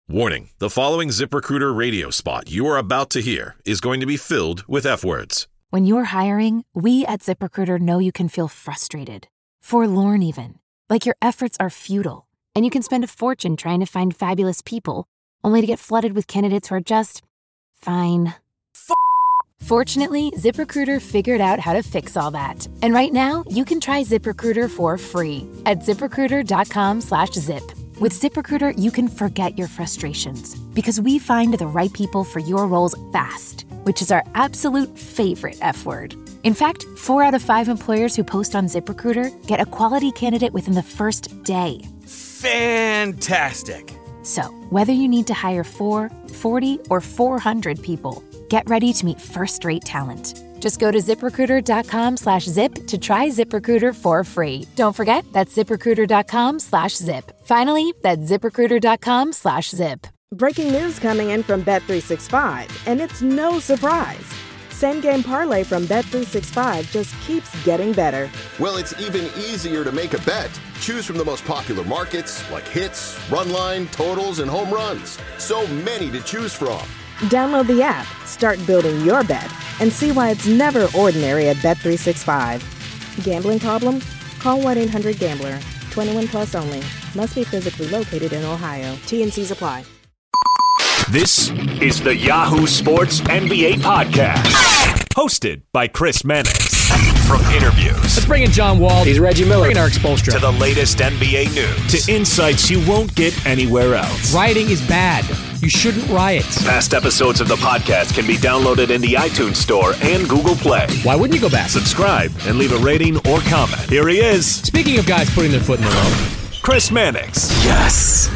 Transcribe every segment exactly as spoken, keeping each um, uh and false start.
Warning, the following ZipRecruiter radio spot you are about to hear is going to be filled with F-words. When you're hiring, we at ZipRecruiter know you can feel frustrated, forlorn even, like your efforts are futile, and you can spend a fortune trying to find fabulous people, only to get flooded with candidates who are just fine. F- Fortunately, ZipRecruiter figured out how to fix all that. And right now, you can try ZipRecruiter for free at ZipRecruiter.com slash zip. With ZipRecruiter, you can forget your frustrations because we find the right people for your roles fast, which is our absolute favorite F word. In fact, four out of five employers who post on ZipRecruiter get a quality candidate within the first day. Fantastic. So, whether you need to hire four, forty, or four hundred people, get ready to meet first-rate talent. Just go to ZipRecruiter.com slash zip to try ZipRecruiter for free. Don't forget, that's ZipRecruiter.com slash zip. Finally, that's ZipRecruiter.com slash zip. Breaking news coming in from Bet three sixty-five, and it's no surprise. Same Game Parlay from Bet three sixty-five just keeps getting better. Well, it's even easier to make a bet. Choose from the most popular markets like hits, run line, totals, and home runs. So many to choose from. Download the app, start building your bet, and see why it's never ordinary at Bet three sixty-five. Gambling problem? Call one eight hundred gambler. twenty-one plus only. Must be physically located in Ohio. T and C's apply. This is the Yahoo Sports N B A Podcast, hosted by Chris Mannix. From interviews, let's bring in John Wall. He's Reggie Miller. Bring in Eric Spoelstra. To the latest N B A news, to insights you won't get anywhere else. Rioting is bad. You shouldn't riot. Past episodes of the podcast can be downloaded in the iTunes Store and Google Play. Why wouldn't you go back? Subscribe and leave a rating or comment. Here he is. Speaking of guys putting their foot in the road, Chris Mannix. Yes.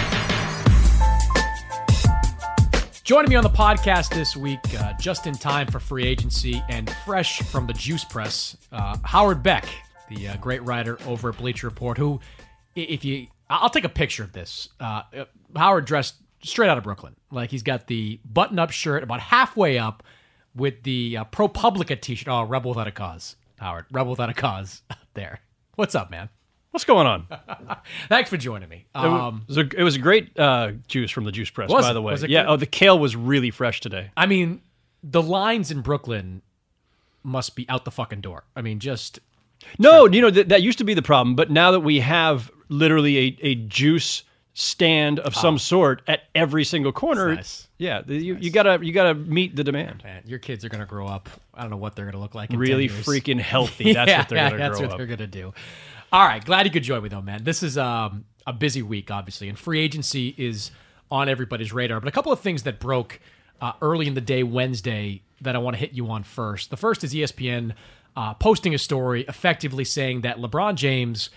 Joining me on the podcast this week, uh, just in time for free agency and fresh from the juice press, uh, Howard Beck, the uh, great writer over at Bleacher Report, who, if you, I'll take a picture of this. Uh, Howard dressed straight out of Brooklyn. Like, he's got the button-up shirt about halfway up with the uh, ProPublica t-shirt. Oh, Rebel Without a Cause, Howard. Rebel Without a Cause there. What's up, man? What's going on? Thanks for joining me. Um, it, was a, it was a great uh, juice from the Juice Press, by the way. Was it yeah, good? Oh, the kale was really fresh today. I mean, the lines in Brooklyn must be out the fucking door. I mean, just... No, you know, th- that used to be the problem, but now that we have literally a, a juice stand of some oh. sort at every single corner, nice. yeah, you, nice. you gotta you gotta meet the demand. Man, your kids are gonna grow up. I don't know what they're gonna look like in really ten years. Freaking healthy. That's yeah, what they're yeah, gonna that's grow what up. they're gonna do. All right, glad you could join me though, man. This is um, a busy week, obviously, and free agency is on everybody's radar. But a couple of things that broke uh, early in the day Wednesday that I want to hit you on first. The first is E S P N uh, posting a story effectively saying that LeBron James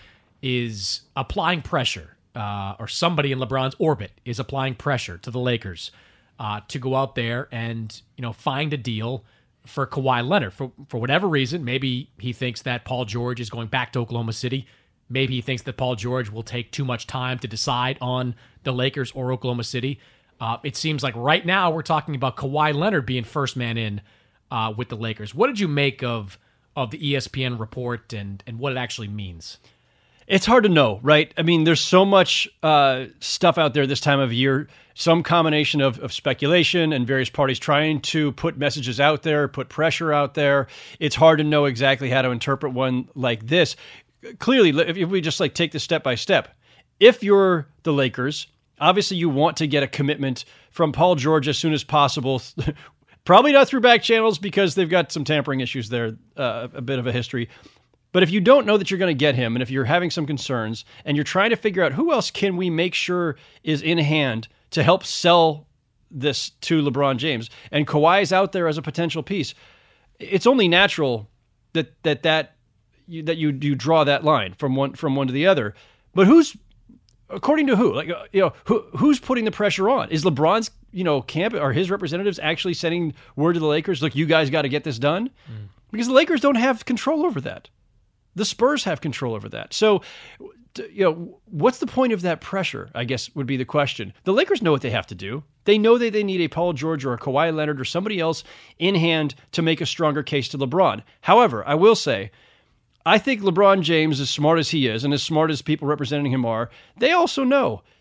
is applying pressure, uh, or somebody in LeBron's orbit is applying pressure to the Lakers uh, to go out there and, you know, find a deal for Kawhi Leonard. For for whatever reason, maybe he thinks that Paul George is going back to Oklahoma City. Maybe he thinks that Paul George will take too much time to decide on the Lakers or Oklahoma City. Uh, it seems like right now we're talking about Kawhi Leonard being first man in uh, with the Lakers. What did you make of of the E S P N report and and what it actually means? It's hard to know, right? I mean, there's so much uh, stuff out there this time of year, some combination of, of speculation and various parties trying to put messages out there, put pressure out there. It's hard to know exactly how to interpret one like this. Clearly, if we just like take this step by step, if you're the Lakers, obviously you want to get a commitment from Paul George as soon as possible. Probably not through back channels because they've got some tampering issues there, uh, a bit of a history. But if you don't know that you're going to get him, and if you're having some concerns, and you're trying to figure out who else can we make sure is in hand to help sell this to LeBron James, and Kawhi is out there as a potential piece, it's only natural that that that you, that you you draw that line from one from one to the other. But who's, according to who? Like you know, who who's putting the pressure on? Is LeBron's you know camp or his representatives actually sending word to the Lakers? Look, you guys got to get this done, mm. because the Lakers don't have control over that. The Spurs have control over that. So, you know, what's the point of that pressure, I guess, would be the question. The Lakers know what they have to do. They know that they need a Paul George or a Kawhi Leonard or somebody else in hand to make a stronger case to LeBron. However, I will say, I think LeBron James, as smart as he is and as smart as people representing him are, they also know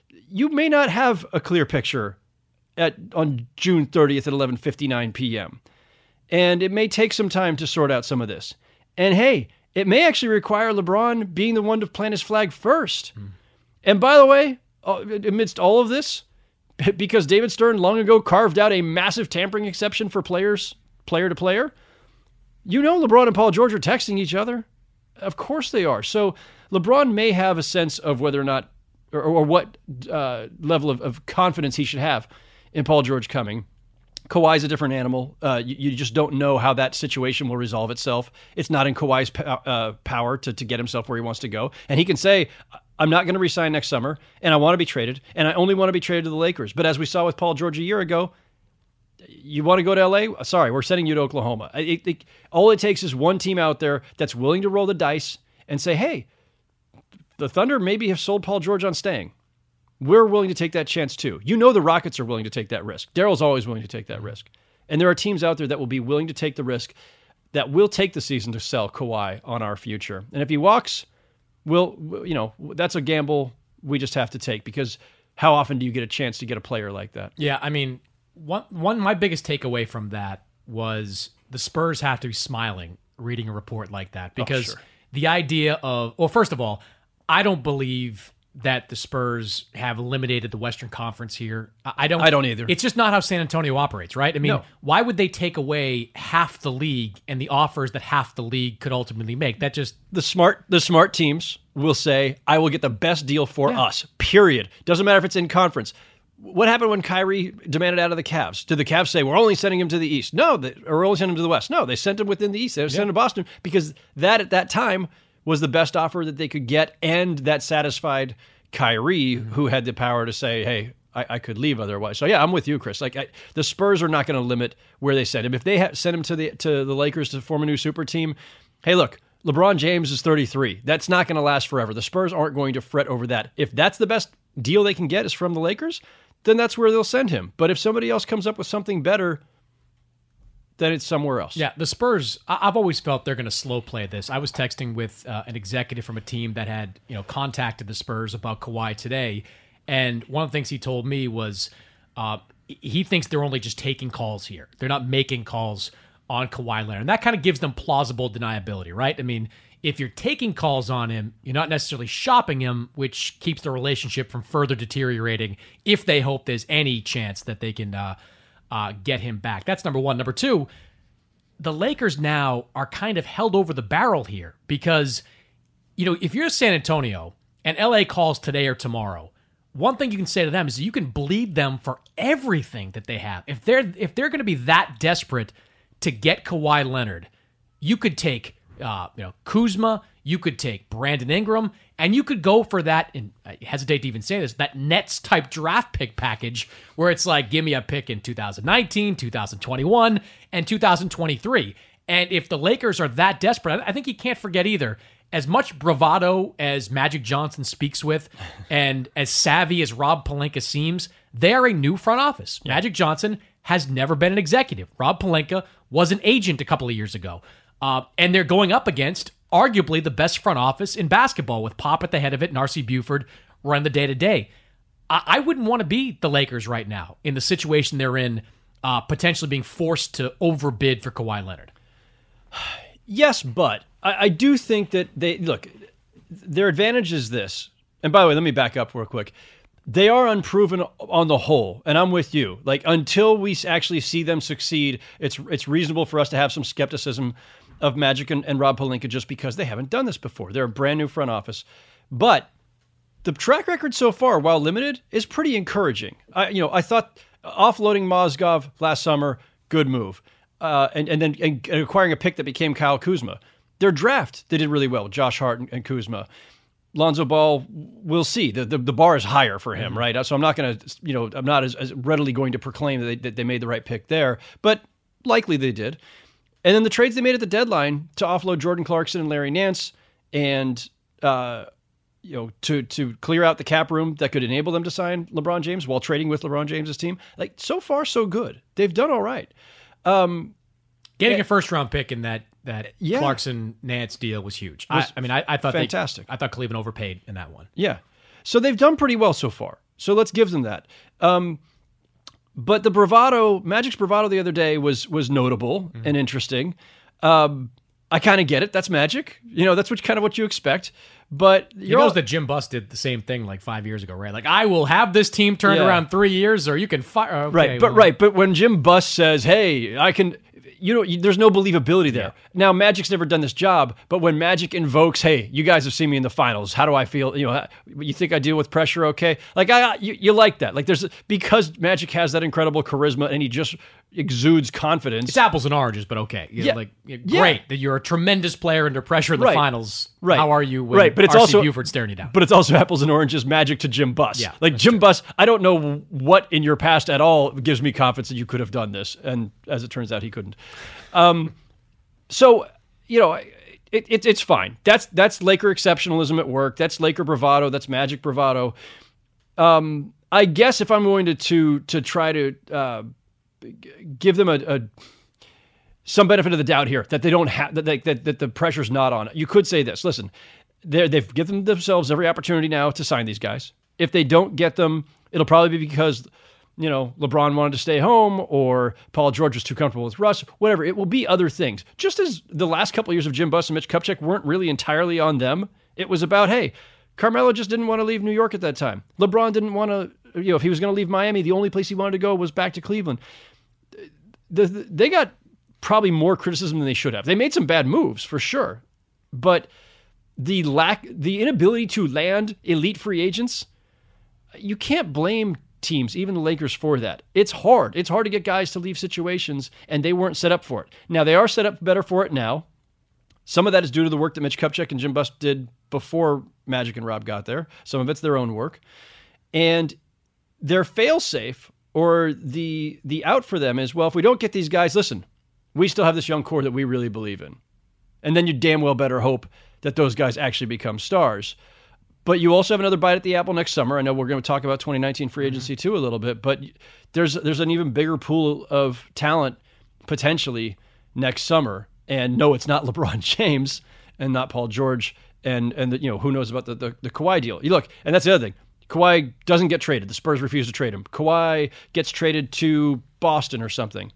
you may not have a clear picture at on June thirtieth at eleven fifty-nine p.m. And it may take some time to sort out some of this. And hey, it may actually require LeBron being the one to plant his flag first. Mm. And by the way, amidst all of this, because David Stern long ago carved out a massive tampering exception for players, player to player, you know LeBron and Paul George are texting each other. Of course they are. So LeBron may have a sense of whether or not, or, or what uh, level of, of confidence he should have in Paul George coming. Kawhi's a different animal. Uh, you, you just don't know how that situation will resolve itself. It's not in Kawhi's po- uh, power to, to get himself where he wants to go. And he can say, I'm not going to resign next summer, and I want to be traded, and I only want to be traded to the Lakers. But as we saw with Paul George a year ago, you want to go to L A? Sorry, we're sending you to Oklahoma. It, it, all it takes is one team out there that's willing to roll the dice and say, hey, the Thunder maybe have sold Paul George on staying. We're willing to take that chance too. You know the Rockets are willing to take that risk. Daryl's always willing to take that risk. And there are teams out there that will be willing to take the risk, that will take the season to sell Kawhi on our future. And if he walks, we'll, you know, that's a gamble we just have to take, because how often do you get a chance to get a player like that? Yeah, I mean, one one my biggest takeaway from that was the Spurs have to be smiling reading a report like that, because oh, sure. the idea of, well, first of all, I don't believe that the Spurs have eliminated the Western Conference here. I don't I don't either. It's just not how San Antonio operates, right? I mean, no. Why would they take away half the league and the offers that half the league could ultimately make? That just the smart the smart teams will say, I will get the best deal for yeah. us, period. Doesn't matter if it's in conference. What happened when Kyrie demanded out of the Cavs? Did the Cavs say, we're only sending him to the East? No, they, or we're only sending him to the West. No, they sent him within the East. They sent him to Boston, because that at that time was the best offer that they could get, and that satisfied Kyrie, mm-hmm. who had the power to say, hey, I, I could leave otherwise. So yeah, I'm with you, Chris. Like I, the Spurs are not going to limit where they send him. If they ha- send him to the to the Lakers to form a new super team, hey, look, LeBron James is thirty-three. That's not going to last forever. The Spurs aren't going to fret over that. If that's the best deal they can get is from the Lakers, then that's where they'll send him. But if somebody else comes up with something better, then it's somewhere else. Yeah, the Spurs, I've always felt they're going to slow play this. I was texting with uh, an executive from a team that had, you know, contacted the Spurs about Kawhi today, and one of the things he told me was uh, he thinks they're only just taking calls here. They're not making calls on Kawhi Leonard. And that kind of gives them plausible deniability, right? I mean, if you're taking calls on him, you're not necessarily shopping him, which keeps the relationship from further deteriorating if they hope there's any chance that they can uh, uh, get him back. That's number one. Number two, the Lakers now are kind of held over the barrel here because, you know, if you're San Antonio and L A calls today or tomorrow, one thing you can say to them is you can bleed them for everything that they have. If they're if they're going to be that desperate to get Kawhi Leonard, you could take uh, you know Kuzma, you could take Brandon Ingram, and you could go for that, and I hesitate to even say this, that Nets type draft pick package where it's like, give me a pick in two thousand nineteen, two thousand twenty-one, and two thousand twenty-three. And if the Lakers are that desperate, I think you can't forget either, as much bravado as Magic Johnson speaks with and as savvy as Rob Pelinka seems, they are a new front office. Yeah. Magic Johnson has never been an executive. Rob Pelinka was an agent a couple of years ago. Uh, and they're going up against arguably the best front office in basketball with Pop at the head of it and R C Buford run the day-to-day. I, I wouldn't want to be the Lakers right now in the situation they're in, uh, potentially being forced to overbid for Kawhi Leonard. Yes, but I, I do think that they, look, their advantage is this. And by the way, let me back up real quick. They are unproven on the whole, and I'm with you. Like, until we actually see them succeed, it's it's reasonable for us to have some skepticism of Magic and, and Rob Pelinka just because they haven't done this before. They're a brand new front office. But the track record so far, while limited, is pretty encouraging. I, you know, I thought offloading Mozgov last summer, good move. Uh, and, and then and acquiring a pick that became Kyle Kuzma. Their draft, they did really well, Josh Hart and, and Kuzma. Lonzo Ball, we'll see. The, the the bar is higher for him, mm-hmm. right? So I'm not going to, you know, I'm not as, as readily going to proclaim that they, that they made the right pick there, but likely they did. And then the trades they made at the deadline to offload Jordan Clarkson and Larry Nance, and uh, you know, to to clear out the cap room that could enable them to sign LeBron James while trading with LeBron James's team. Like, so far so good. They've done all right. Um, Getting and, a first round pick in that that yeah. Clarkson Nance deal was huge. Was I, I mean, I, I thought fantastic. They, I thought Cleveland overpaid in that one. Yeah, so they've done pretty well so far. So let's give them that. Um, but the bravado, Magic's bravado the other day was was notable mm-hmm. and interesting. Um, I kind of get it. That's Magic. You know, that's what kind of what you expect. But you know that Jim Buss did the same thing like five years ago, right? Like, I will have this team turned yeah. around three years, or you can fire. Okay, right, but well. right, but when Jim Buss says, "Hey, I can," you know, you, there's no believability there. Yeah. Now, Magic's never done this job, but when Magic invokes, "Hey, you guys have seen me in the finals. How do I feel? You know, you think I deal with pressure okay?" Like, I, you, you like that. Like, there's because Magic has that incredible charisma, and he just exudes confidence. It's apples and oranges, but okay. You yeah. know, like great yeah. that you're a tremendous player under pressure in the right. finals. Right. How are you when right. but it's R C also, Buford staring you down? But it's also apples and oranges Magic to Jim Buss. Yeah, like Jim true. Buss, I don't know what in your past at all gives me confidence that you could have done this. And as it turns out, he couldn't. Um, so, you know, it, it, it's fine. That's that's Laker exceptionalism at work. That's Laker bravado. That's Magic bravado. Um, I guess if I'm going to to, to try to uh, give them a, a some benefit of the doubt here, that they don't have that, they, that that the pressure's not on. You could say this. Listen, they've given themselves every opportunity now to sign these guys. If they don't get them, it'll probably be because, you know, LeBron wanted to stay home or Paul George was too comfortable with Russ, whatever. It will be other things. Just as the last couple of years of Jim Buss and Mitch Kupchak weren't really entirely on them. It was about, hey, Carmelo just didn't want to leave New York at that time. LeBron didn't want to, you know, if he was going to leave Miami, the only place he wanted to go was back to Cleveland. The, the, they got probably more criticism than they should have. They made some bad moves for sure, but the lack, the inability to land elite free agents, you can't blame teams, even the Lakers, for that. It's hard. It's hard to get guys to leave situations, and they weren't set up for it. Now, they are set up better for it now. Some of that is due to the work that Mitch Kupchak and Jim Buss did before Magic and Rob got there. Some of it's their own work. And their fail-safe, or the the out for them is, well, if we don't get these guys, listen, we still have this young core that we really believe in. And then you damn well better hope that those guys actually become stars. But you also have another bite at the apple next summer. I know we're going to talk about twenty nineteen free agency too a little bit, but there's there's an even bigger pool of talent potentially next summer. And no, it's not LeBron James and not Paul George, and and the, you know, who knows about the, the the Kawhi deal. You look, and that's the other thing. Kawhi doesn't get traded. The Spurs refuse to trade him. Kawhi gets traded to Boston or something.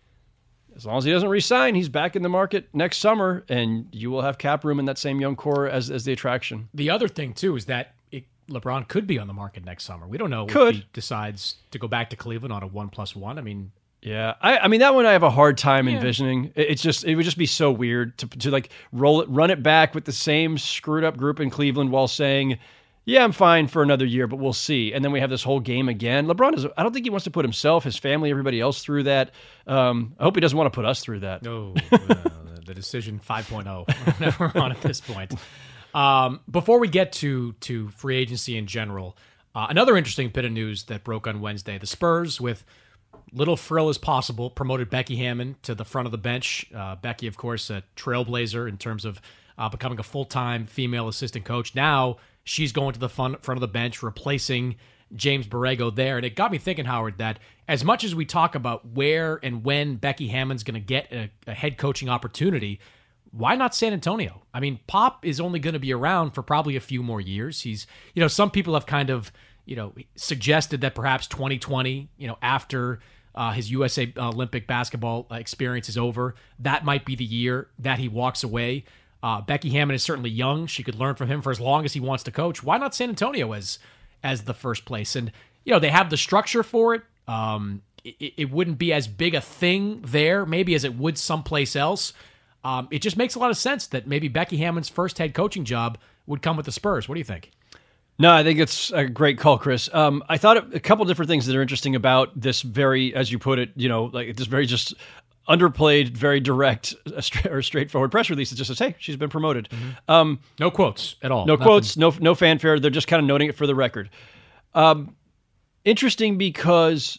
As long as he doesn't re-sign, he's back in the market next summer, and you will have cap room in that same young core as, as the attraction. The other thing, too, is that it, LeBron could be on the market next summer. We don't know could. if he decides to go back to Cleveland on a one plus one. I mean... Yeah, I, I mean, that one I have a hard time yeah. envisioning. It, it's just, it would just be so weird to, to like roll it, run it back with the same screwed up group in Cleveland while saying, yeah, I'm fine for another year, but we'll see. And then we have this whole game again. LeBron is, I don't think he wants to put himself, his family, everybody else through that. Um, I hope he doesn't want to put us through that. No, uh, the decision five point oh we're on at this point. Um, before we get to, to free agency in general, uh, another interesting bit of news that broke on Wednesday. The Spurs, with little frill as possible, promoted Becky Hammon to the front of the bench. Uh, Becky, of course, a trailblazer in terms of uh, becoming a full-time female assistant coach. Now she's going to the front, front of the bench, replacing James Borrego there. And it got me thinking, Howard, that as much as we talk about where and when Becky Hammon's going to get a, a head coaching opportunity, why not San Antonio? I mean, Pop is only going to be around for probably a few more years. He's, you know, some people have kind of, you know, suggested that perhaps twenty twenty, you know, after uh, his U S A Olympic basketball experience is over, that might be the year that he walks away. Uh, Becky Hammon is certainly young. She could learn from him for as long as he wants to coach. Why not San Antonio as as the first place? And, you know, they have the structure for it. Um, it, it wouldn't be as big a thing there, maybe, as it would someplace else. Um, it just makes a lot of sense that maybe Becky Hammon's first head coaching job would come with the Spurs. What do you think? No, I think it's a great call, Chris. Um, I thought a couple different things that are interesting about this very, as you put it, you know, like this very just underplayed, very direct or straightforward press release that just says, hey, she's been promoted. Mm-hmm. Um, no quotes at all. No Nothing. quotes, no no fanfare. They're just kind of noting it for the record. Um, interesting because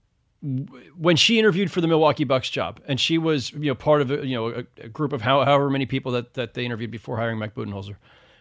when she interviewed for the Milwaukee Bucks job, and she was, you know, part of a, you know, a, a group of how, however many people that, that they interviewed before hiring Mike Budenholzer,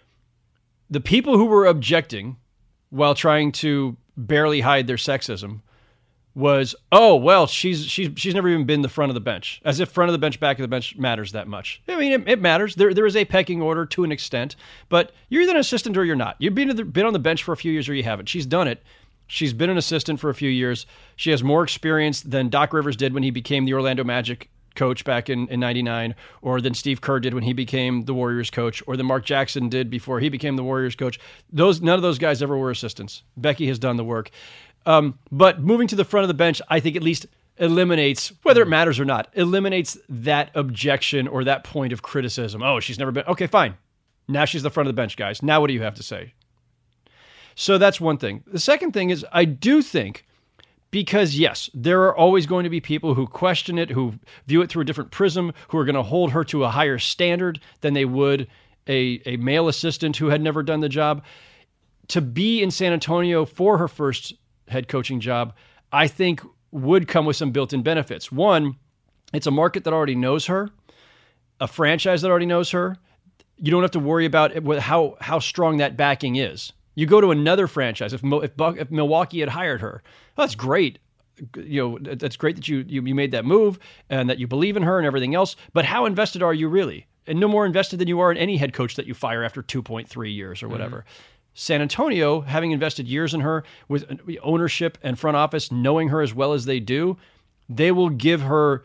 the people who were objecting while trying to barely hide their sexism was, oh, well, she's she's she's never even been the front of the bench, as if front of the bench, back of the bench matters that much. I mean, it, it matters. There there is a pecking order to an extent, but you're either an assistant or you're not. You've been, been on the bench for a few years or you haven't. She's done it. She's been an assistant for a few years. She has more experience than Doc Rivers did when he became the Orlando Magic coach back in, in ninety-nine, or than Steve Kerr did when he became the Warriors coach, or than Mark Jackson did before he became the Warriors coach. Those None of those guys ever were assistants. Becky has done the work. Um, but moving to the front of the bench, I think at least eliminates, whether it matters or not, eliminates that objection or that point of criticism. Oh, she's never been... Okay, fine. Now she's the front of the bench, guys. Now what do you have to say? So that's one thing. The second thing is I do think, because yes, there are always going to be people who question it, who view it through a different prism, who are going to hold her to a higher standard than they would a, a male assistant who had never done the job. To be in San Antonio for her first head coaching job, I think would come with some built-in benefits. One, it's a market that already knows her, a franchise that already knows her. You don't have to worry about it, how how strong that backing is. You go to another franchise. If if, if Milwaukee had hired her, well, that's great. You know, that's great that you, you you made that move and that you believe in her and everything else. But how invested are you really? And no more invested than you are in any head coach that you fire after two point three years or whatever. Mm-hmm. San Antonio, having invested years in her with ownership and front office, knowing her as well as they do, they will give her.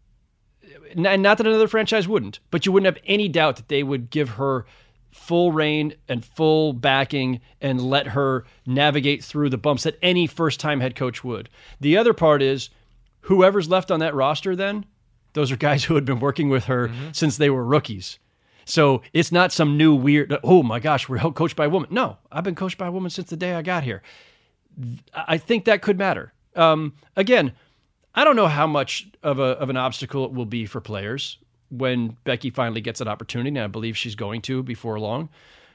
And not that another franchise wouldn't, but you wouldn't have any doubt that they would give her full reign and full backing and let her navigate through the bumps that any first-time head coach would. The other part is whoever's left on that roster then, those are guys who had been working with her mm-hmm. since they were rookies. So it's not some new weird, oh my gosh, we're coached by a woman. No, I've been coached by a woman since the day I got here. I think that could matter. Um, again, I don't know how much of a of an obstacle it will be for players when Becky finally gets an opportunity, and I believe she's going to before long.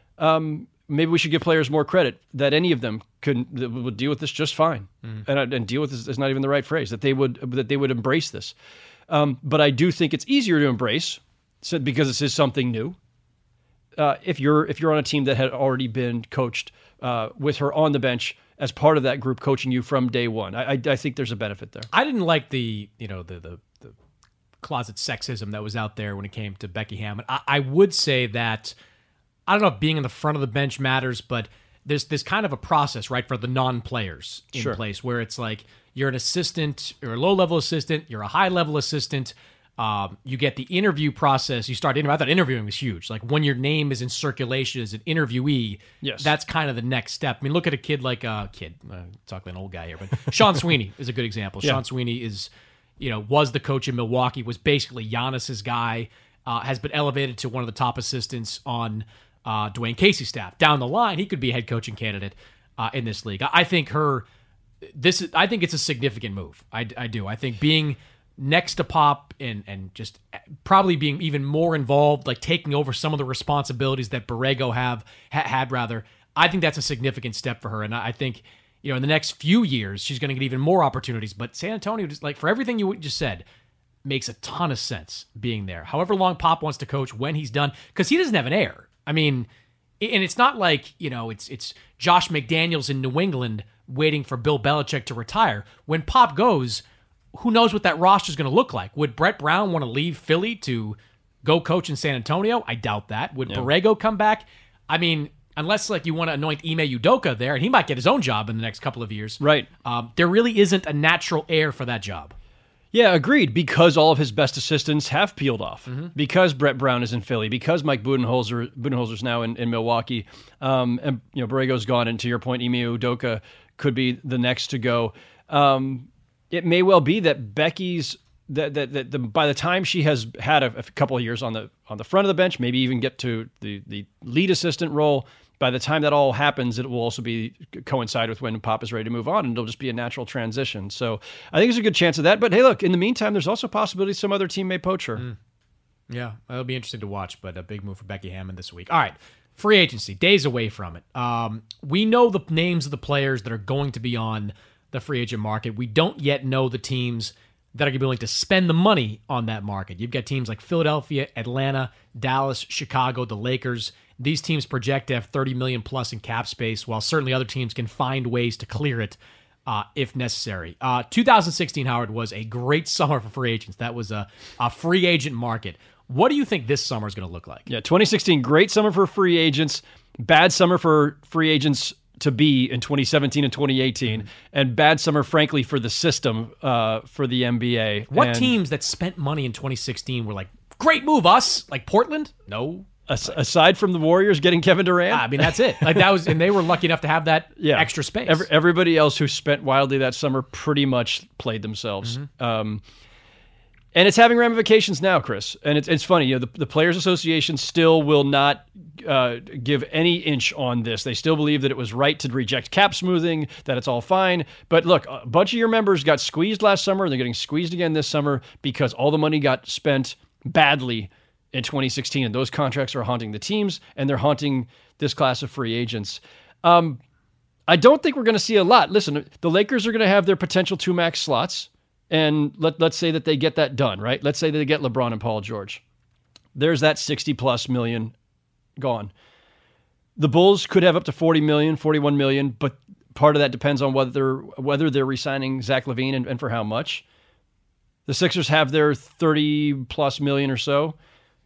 Um, maybe we should give players more credit that any of them could that would deal with this just fine, mm. and and deal with this is not even the right phrase. That they would that they would embrace this. Um, but I do think it's easier to embrace so, because this is something new. Uh, if you're if you're on a team that had already been coached uh, with her on the bench as part of that group coaching you from day one, I, I, I think there's a benefit there. I didn't like the you know the the, the closet sexism that was out there when it came to Becky Hammon. I, I would say that I don't know if being in the front of the bench matters, but there's this kind of a process, right, for the non-players in sure. place where it's like you're an assistant, you're a low-level assistant, you're a high-level assistant. Um, you get the interview process. You start interviewing. I thought interviewing was huge. Like when your name is in circulation as an interviewee, yes. that's kind of the next step. I mean, look at a kid like a uh, kid. Uh, talking like an old guy here, but Sean Sweeney is a good example. Yeah. Sean Sweeney is, you know, was the coach in Milwaukee. Was basically Giannis's guy. Uh, has been elevated to one of the top assistants on uh, Dwayne Casey's staff. Down the line, he could be a head coaching candidate uh, in this league. I, I think her. This is. I think it's a significant move. I, I do. I think being next to Pop and and just probably being even more involved, like taking over some of the responsibilities that Borrego have ha, had rather. I think that's a significant step for her, and I think you know in the next few years she's going to get even more opportunities. But San Antonio, just like for everything you just said, makes a ton of sense being there. However long Pop wants to coach, when he's done, because he doesn't have an heir. I mean, and it's not like you know it's it's Josh McDaniels in New England waiting for Bill Belichick to retire. When Pop goes, who knows what that roster is going to look like? Would Brett Brown want to leave Philly to go coach in San Antonio? I doubt that. Would yeah. Borrego come back? I mean, unless like you want to anoint Ime Udoka there, and he might get his own job in the next couple of years. Right. Um, there really isn't a natural heir for that job. Yeah, agreed. Because all of his best assistants have peeled off. Mm-hmm. Because Brett Brown is in Philly. Because Mike Budenholzer Budenholzer's now in, in Milwaukee. Um, and you know Borrego's gone. And to your point, Ime Udoka could be the next to go. Um, It may well be that Becky's that that, that the, by the time she has had a, a couple of years on the on the front of the bench, maybe even get to the, the lead assistant role. By the time that all happens, it will also be coincide with when Pop is ready to move on, and it'll just be a natural transition. So I think there's a good chance of that. But hey, look, in the meantime, there's also a possibility some other team may poach her. Mm. Yeah, that'll be interesting to watch. But a big move for Becky Hammon this week. All right. Free agency, days away from it. Um, we know the names of the players that are going to be on the free agent market. We don't yet know the teams that are going to be willing to spend the money on that market. You've got teams like Philadelphia, Atlanta, Dallas, Chicago, the Lakers. These teams project to have thirty million dollars plus in cap space, while certainly other teams can find ways to clear it uh, if necessary. Uh, two thousand sixteen, Howard, was a great summer for free agents. That was a, a free agent market. What do you think this summer is going to look like? Yeah, twenty sixteen, great summer for free agents. Bad summer for free agents to be in twenty seventeen and twenty eighteen, mm-hmm. and bad summer, frankly, for the system, uh, for the N B A. What and teams that spent money in twenty sixteen were like, great move, us? Like Portland? No. As, aside from the Warriors getting Kevin Durant? I mean, that's it. Like that was, and they were lucky enough to have that yeah. extra space. Every, everybody else who spent wildly that summer pretty much played themselves. Mm-hmm. Um, and it's having ramifications now, Chris. And it's it's funny, you know, the, the Players Association still will not uh, give any inch on this. They still believe that it was right to reject cap smoothing, that it's all fine. But look, a bunch of your members got squeezed last summer, and they're getting squeezed again this summer because all the money got spent badly in twenty sixteen, and those contracts are haunting the teams, and they're haunting this class of free agents. Um, I don't think we're going to see a lot. Listen, the Lakers are going to have their potential two max slots, and let, let's say that they get that done, right? Let's say that they get LeBron and Paul George. There's that sixty plus million gone. The Bulls could have up to forty million, forty-one million, but part of that depends on whether they're, whether they're re-signing Zach LaVine and, and for how much. The Sixers have their thirty plus million or so.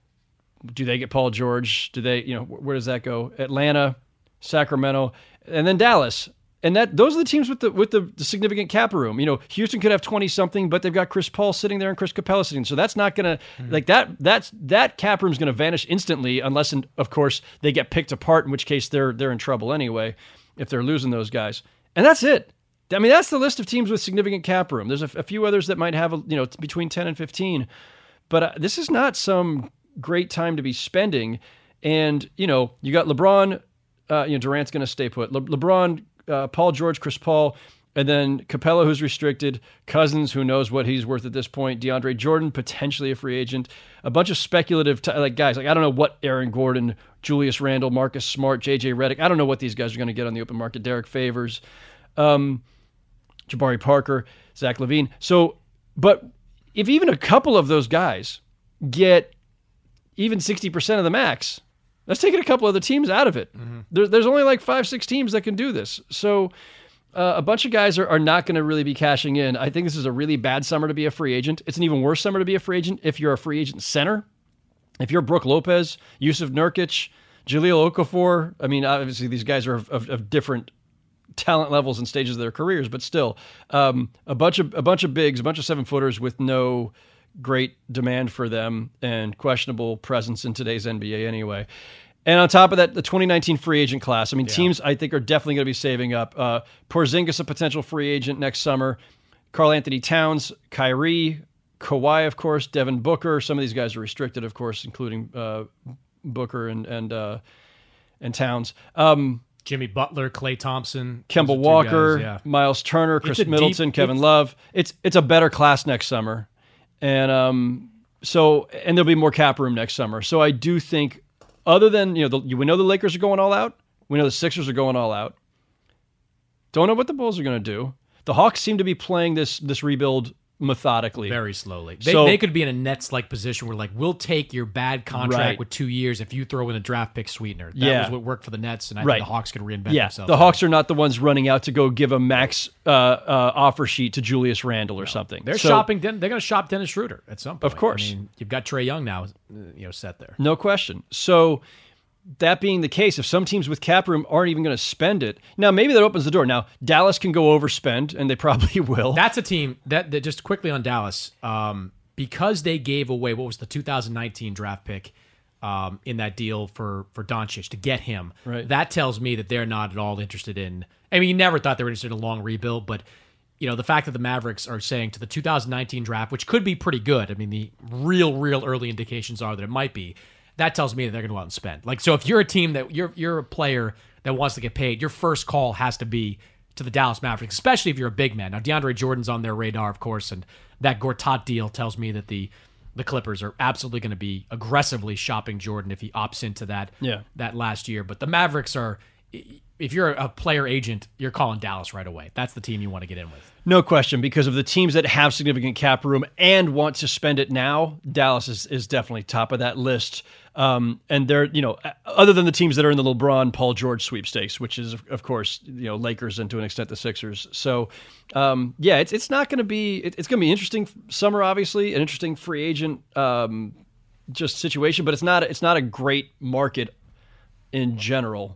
Do they get Paul George? Do they, you know, where does that go? Atlanta, Sacramento, and then Dallas. And that those are the teams with the with the, the significant cap room. You know, Houston could have twenty something, but they've got Chris Paul sitting there and Chris Capella sitting. So that's not gonna mm-hmm. like that. That's that cap room is gonna vanish instantly, unless, in, of course, they get picked apart. In which case they're they're in trouble anyway if they're losing those guys. And that's it. I mean, that's the list of teams with significant cap room. There's a, a few others that might have a, you know between ten and fifteen, but uh, this is not some great time to be spending. And, you know, you got LeBron, uh, you know, Durant's going to stay put. Le- LeBron, uh, Paul George, Chris Paul, and then Capella, who's restricted, Cousins, who knows what he's worth at this point, DeAndre Jordan, potentially a free agent, a bunch of speculative, t- like guys, like I don't know what Aaron Gordon, Julius Randle, Marcus Smart, J J Redick, I don't know what these guys are going to get on the open market, Derek Favors, um, Jabari Parker, Zach LaVine. So, but if even a couple of those guys get even sixty percent of the max, that's taking a couple other teams out of it. Mm-hmm. There, there's only like five, six teams that can do this. So uh, a bunch of guys are, are not going to really be cashing in. I think this is a really bad summer to be a free agent. It's an even worse summer to be a free agent if you're a free agent center. If you're Brook Lopez, Yusuf Nurkic, Jahlil Okafor, I mean, obviously these guys are of, of, of different talent levels and stages of their careers, but still um, a bunch of a bunch of bigs, a bunch of seven footers with no great demand for them and questionable presence in today's N B A anyway. And on top of that, the twenty nineteen free agent class. I mean, yeah. teams I think are definitely going to be saving up. Uh, Porzingis, a potential free agent next summer. Karl Anthony Towns, Kyrie, Kawhi, of course, Devin Booker. Some of these guys are restricted, of course, including uh, Booker and and uh, and Towns. Um, Jimmy Butler, Klay Thompson, Kemba Walker, guys, yeah. Miles Turner, Chris Middleton, deep, Kevin it's, Love. It's it's a better class next summer. And um, so, and there'll be more cap room next summer. So I do think, other than, you know, the, we know the Lakers are going all out. We know the Sixers are going all out. Don't know what the Bulls are going to do. The Hawks seem to be playing this this rebuild methodically. Very slowly. They, so, they could be in a Nets-like position where, like, we'll take your bad contract right. with two years if you throw in a draft pick sweetener. That yeah. was what worked for the Nets, and I right. think the Hawks could reinvent yeah. themselves. The Hawks are not the ones running out to go give a max uh, uh, offer sheet to Julius Randle or no. something. They're so, shopping. They're going to shop Dennis Schroeder at some point. Of course. I mean, you've got Trae Young now, you know, set there. No question. So that being the case, if some teams with cap room aren't even going to spend it, now maybe that opens the door. Now, Dallas can go overspend, and they probably will. That's a team that, that just quickly on Dallas, um, because they gave away, what was the two thousand nineteen draft pick um, in that deal for, for Doncic to get him. Right. That tells me that they're not at all interested in, I mean, you never thought they were interested in a long rebuild, but you know, the fact that the Mavericks are saying to the two thousand nineteen draft, which could be pretty good, I mean, the real, real early indications are that it might be, that tells me that they're going to go out and spend. Like, so if you're a team that you're you're a player that wants to get paid, your first call has to be to the Dallas Mavericks, especially if you're a big man. Now, DeAndre Jordan's on their radar, of course, and that Gortat deal tells me that the the Clippers are absolutely going to be aggressively shopping Jordan if he opts into that yeah. that last year. But the Mavericks are, if you're a player agent, you're calling Dallas right away. That's the team you want to get in with. No question, because of the teams that have significant cap room and want to spend it now, Dallas is, is definitely top of that list. Um, and they're, you know, other than the teams that are in the LeBron, Paul George sweepstakes, which is, of course, you know, Lakers and to an extent the Sixers. So, um, yeah, it's it's not going to be, it, it's going to be interesting summer, obviously, an interesting free agent um, just situation, but it's not it's not a great market in general.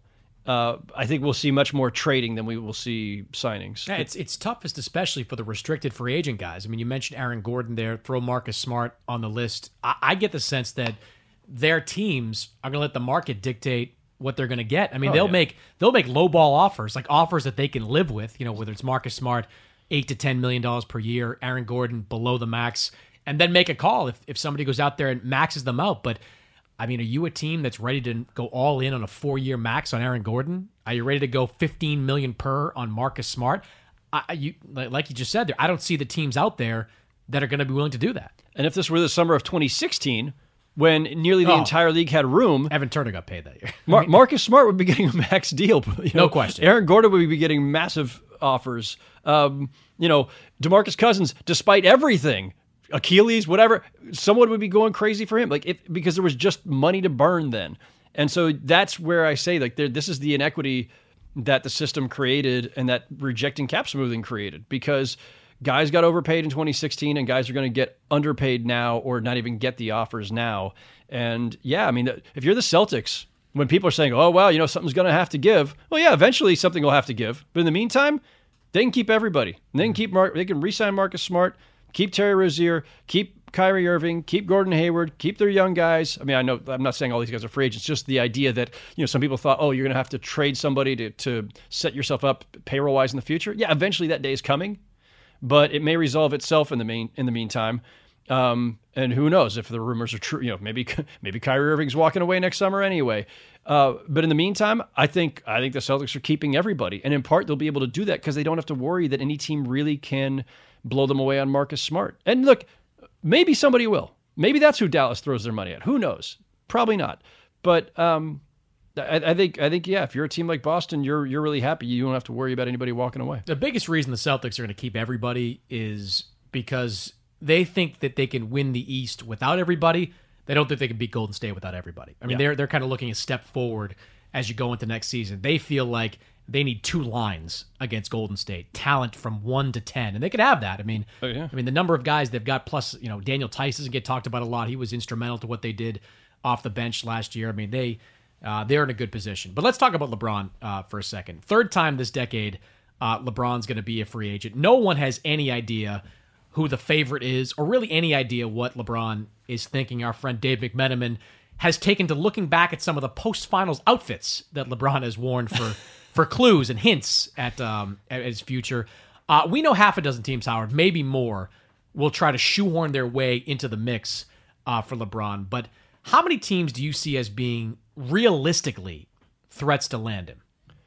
uh, I think we'll see much more trading than we will see signings. Yeah, it's it's toughest, especially for the restricted free agent guys. I mean, you mentioned Aaron Gordon there. Throw Marcus Smart on the list. I, I get the sense that their teams are going to let the market dictate what they're going to get. I mean, oh, they'll yeah. make they'll make lowball offers, like offers that they can live with. You know, whether it's Marcus Smart, eight to ten million dollars per year, Aaron Gordon below the max, and then make a call if if somebody goes out there and maxes them out. But I mean, are you a team that's ready to go all in on a four-year max on Aaron Gordon? Are you ready to go fifteen million dollars per on Marcus Smart? I, you like you just said there, I don't see the teams out there that are going to be willing to do that. And if this were the summer of twenty sixteen, when nearly the Oh. entire league had room, Evan Turner got paid that year. Mar- Marcus Smart would be getting a max deal. You know, No question. Aaron Gordon would be getting massive offers. Um, you know, DeMarcus Cousins, despite everything, Achilles, whatever, someone would be going crazy for him, like if, because there was just money to burn then. And so that's where I say, like, there, this is the inequity that the system created and that rejecting cap smoothing created, because guys got overpaid in twenty sixteen and guys are going to get underpaid now or not even get the offers now. And yeah, I mean, if you're the Celtics, when people are saying, oh, well, you know, something's going to have to give. Well, yeah, eventually something will have to give. But in the meantime, they can keep everybody. They can keep Mar- they can re-sign Marcus Smart, keep Terry Rozier, keep Kyrie Irving, keep Gordon Hayward, keep their young guys. I mean, I know I'm not saying all these guys are free agents, just the idea that, you know, some people thought, oh, you're going to have to trade somebody to, to set yourself up payroll-wise in the future. Yeah, eventually that day is coming, but it may resolve itself in the main in the meantime. Um, and who knows if the rumors are true? You know, maybe maybe Kyrie Irving's walking away next summer anyway. Uh, but in the meantime, I think I think the Celtics are keeping everybody, and in part they'll be able to do that because they don't have to worry that any team really can blow them away on Marcus Smart. And look, maybe somebody will. Maybe that's who Dallas throws their money at. Who knows? Probably not. But um, I, I think I think yeah, if you're a team like Boston, you're you're really happy. You don't have to worry about anybody walking away. The biggest reason the Celtics are going to keep everybody is because they think that they can win the East without everybody. They don't think they can beat Golden State without everybody. I mean, Yeah. they're they're kind of looking a step forward as you go into next season. They feel like they need two lines against Golden State, talent from one to ten, and they could have that. I mean, Oh, yeah. I mean the number of guys they've got, plus you know Daniel Tice doesn't get talked about a lot. He was instrumental to what they did off the bench last year. I mean they uh, they're in a good position. But let's talk about LeBron uh, for a second. Third time this decade, uh, LeBron's going to be a free agent. No one has any idea who the favorite is, or really any idea what LeBron is thinking. Our friend Dave McMenamin has taken to looking back at some of the post-finals outfits that LeBron has worn for for clues and hints at, um, at his future. Uh, we know half a dozen teams, Howard, maybe more, will try to shoehorn their way into the mix uh, for LeBron. But how many teams do you see as being realistically threats to land him?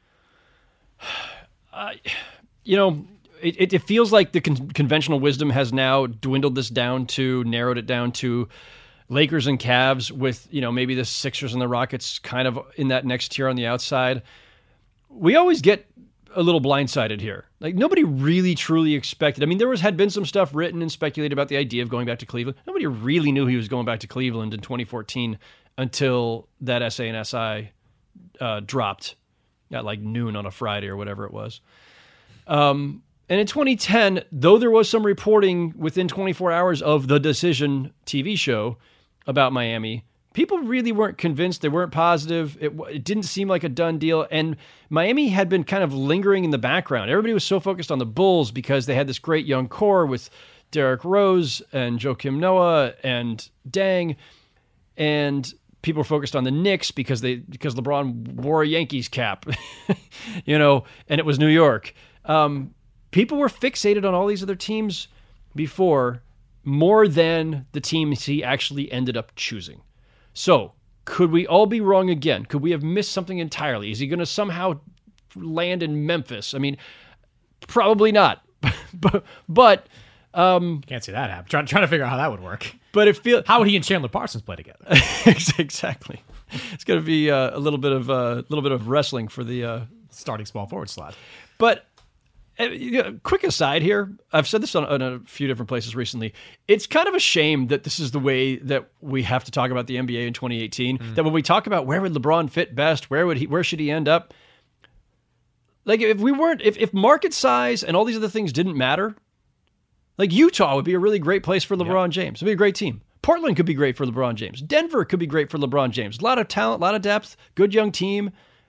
Uh, you know, it, it, it feels like the con- conventional wisdom has now dwindled this down to, narrowed it down to Lakers and Cavs, with, you know, maybe the Sixers and the Rockets kind of in that next tier on the outside. We always get a little blindsided here. Like, nobody really truly expected. I mean, there was had been some stuff written and speculated about the idea of going back to Cleveland. Nobody really knew he was going back to Cleveland in twenty fourteen until that S A and S I uh, dropped at like noon on a Friday or whatever it was. Um, and in twenty ten, though there was some reporting within twenty-four hours of The Decision T V show about Miami, people really weren't convinced. They weren't positive. It, it didn't seem like a done deal. And Miami had been kind of lingering in the background. Everybody was so focused on the Bulls because they had this great young core with Derrick Rose and Joakim Noah and Deng. And people were focused on the Knicks because they because LeBron wore a Yankees cap, you know, and it was New York. Um, people were fixated on all these other teams before, more than the teams he actually ended up choosing. So, could we all be wrong again? Could we have missed something entirely? Is he going to somehow land in Memphis? I mean, probably not. but but um, Can't see that happen. Trying, trying to figure out how that would work. but it feels How would he and Chandler Parsons play together? exactly. It's going to be uh, a little bit of a uh, little bit of wrestling for the. Uh, Starting small forward slot. But uh, you know, quick aside here, I've said this on, on a few different places recently. It's kind of a shame that this is the way that we have to talk about the N B A in twenty eighteen. Mm. That when we talk about where would LeBron fit best, where would he, where should he end up? Like if we weren't, if, if market size and all these other things didn't matter, like Utah would be a really great place for LeBron yep. James. It'd be a great team. Portland could be great for LeBron James. Denver could be great for LeBron James. A lot of talent, a lot of depth, good young team.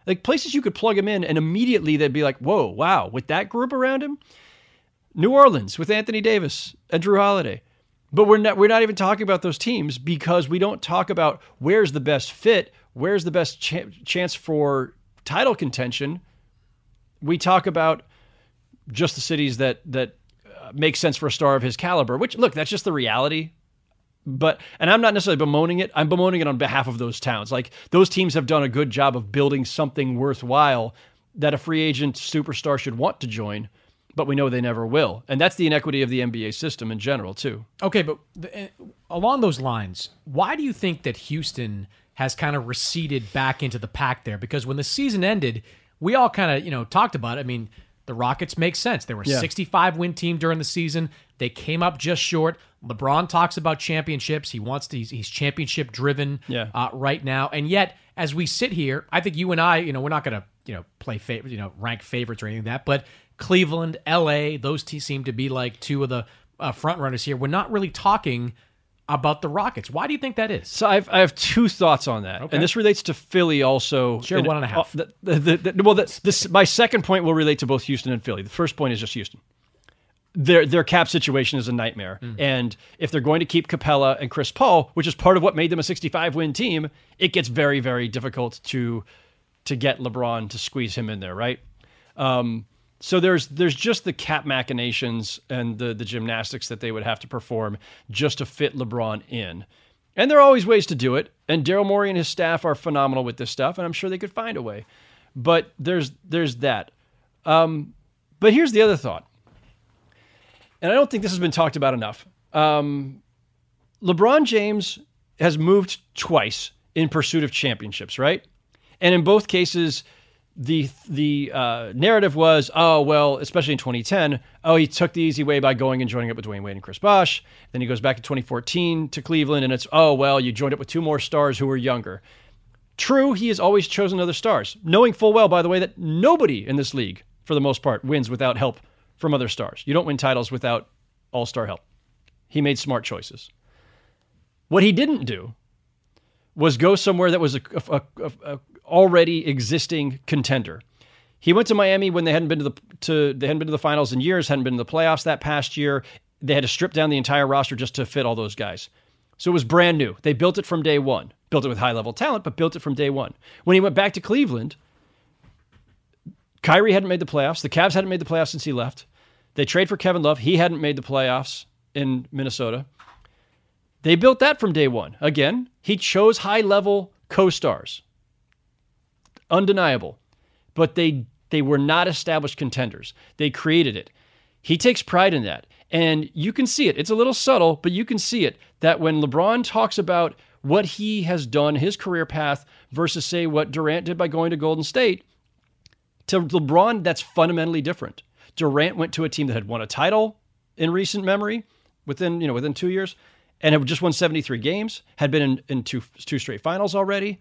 Like places you could plug him in and immediately they'd be like, whoa, wow, with that group around him? New Orleans with Anthony Davis and Drew Holiday. But we're not, we're not even talking about those teams because we don't talk about where's the best fit, where's the best ch- chance for title contention. We talk about just the cities that that uh, make sense for a star of his caliber, which, look, that's just the reality. But, and I'm not necessarily bemoaning it. I'm bemoaning it on behalf of those towns. Like, those teams have done a good job of building something worthwhile that a free agent superstar should want to join, but we know they never will. And that's the inequity of the N B A system in general, too. Okay, but the, along those lines, why do you think that Houston has kind of receded back into the pack there? Because when the season ended, we all kind of, you know, talked about it. I mean, the Rockets make sense. They were a Yeah. sixty-five win team during the season. They came up just short. LeBron talks about championships. He wants to, he's, he's championship driven Yeah. uh, right now. And yet, as we sit here, I think you and I, you know, we're not going to, you know, play favorite, you know, rank favorites or anything like that, but Cleveland, L A, those two seem to be like two of the uh, front runners here. We're not really talking about the Rockets. Why do you think that is? So I've, I have two thoughts on that. Okay. And this relates to Philly also. Sure, one and a half. Uh, the, the, the, the, well, the, this, my second point will relate to both Houston and Philly. The first point is just Houston. Their their cap situation is a nightmare. Mm. And if they're going to keep Capella and Chris Paul, which is part of what made them a sixty-five win team, it gets very, very difficult to to get LeBron to squeeze him in there, right? Um, so there's there's just the cap machinations and the the gymnastics that they would have to perform just to fit LeBron in. And there are always ways to do it. And Daryl Morey and his staff are phenomenal with this stuff, and I'm sure they could find a way. But there's there's that. Um, but here's the other thought. And I don't think this has been talked about enough. Um, LeBron James has moved twice in pursuit of championships, right? And in both cases, the the uh, narrative was, oh, well, especially in twenty ten, oh, he took the easy way by going and joining up with Dwayne Wade and Chris Bosh. Then he goes back to twenty fourteen to Cleveland, and it's, oh, well, you joined up with two more stars who were younger. True, he has always chosen other stars, knowing full well, by the way, that nobody in this league, for the most part, wins without help from other stars. You don't win titles without all-star help. He made smart choices. What he didn't do was go somewhere that was a, a, a, a already existing contender. He went to Miami when they hadn't been to the to they hadn't been to the finals in years, hadn't been to the playoffs that past year. They had to strip down the entire roster just to fit all those guys. So it was brand new. They built it from day one. Built it with high-level talent, but built it from day one. When he went back to Cleveland, Kyrie hadn't made the playoffs. The Cavs hadn't made the playoffs since he left. They trade for Kevin Love. He hadn't made the playoffs in Minnesota. They built that from day one. Again, he chose high-level co-stars. Undeniable. But they they were not established contenders. They created it. He takes pride in that. And you can see it. It's a little subtle, but you can see it, that when LeBron talks about what he has done, his career path, versus, say, what Durant did by going to Golden State, to LeBron, that's fundamentally different. Durant went to a team that had won a title in recent memory, within you know within two years, and had just won seventy-three games, had been in, in two two straight finals already.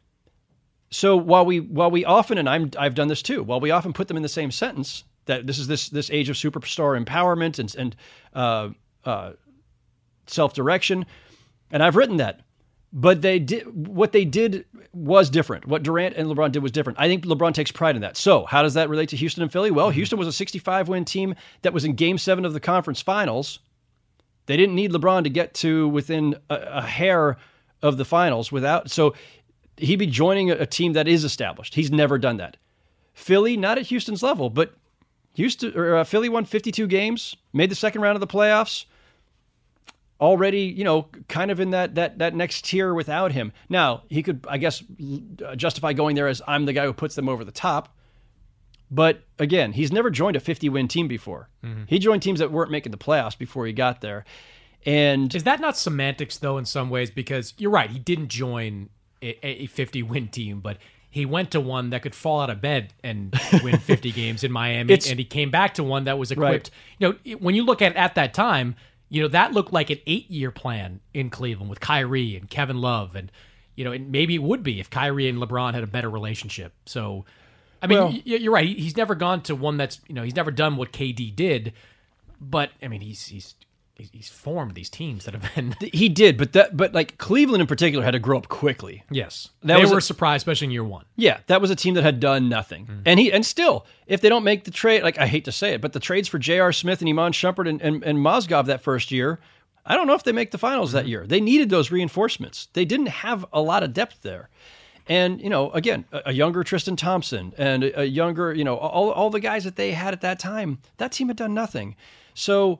So while we while we often, and I'm I've done this too, while we often put them in the same sentence, that this is this this age of superstar empowerment and and uh, uh, self-direction, and I've written that. But they did what they did was different. What Durant and LeBron did was different. I think LeBron takes pride in that. So how does that relate to Houston and Philly? Well, Houston was a sixty-five win team that was in Game Seven of the conference finals. They didn't need LeBron to get to within a, a hair of the finals without. So he'd be joining a, a team that is established. He's never done that. Philly, not at Houston's level, but Houston or uh, Philly won fifty-two games, made the second round of the playoffs. Already, you know, kind of in that that that next tier without him. Now, he could, I guess, justify going there as I'm the guy who puts them over the top. But again, he's never joined a fifty win team before. Mm-hmm. He joined teams that weren't making the playoffs before he got there. And is that not semantics, though, in some ways? Because you're right, he didn't join a, a fifty win team, but he went to one that could fall out of bed and win fifty games in Miami, and he came back to one that was equipped. Right. You know, when you look at it at that time, you know, that looked like an eight-year plan in Cleveland with Kyrie and Kevin Love. And, you know, and maybe it would be if Kyrie and LeBron had a better relationship. So, I mean, well, you're right. He's never gone to one that's, you know, he's never done what K D did. But, I mean, he's he's he's formed these teams that have been. He did, but that, but like Cleveland in particular had to grow up quickly. Yes, that they was were a, surprised, especially in year one. Yeah, that was a team that had done nothing, mm. and he and still, if they don't make the trade, like I hate to say it, but the trades for J R. Smith and Iman Shumpert and, and, and Mozgov that first year, I don't know if they make the finals mm. that year. They needed those reinforcements. They didn't have a lot of depth there. And, you know, again, a, a younger Tristan Thompson and a, a younger, you know, all, all the guys that they had at that time, that team had done nothing. So,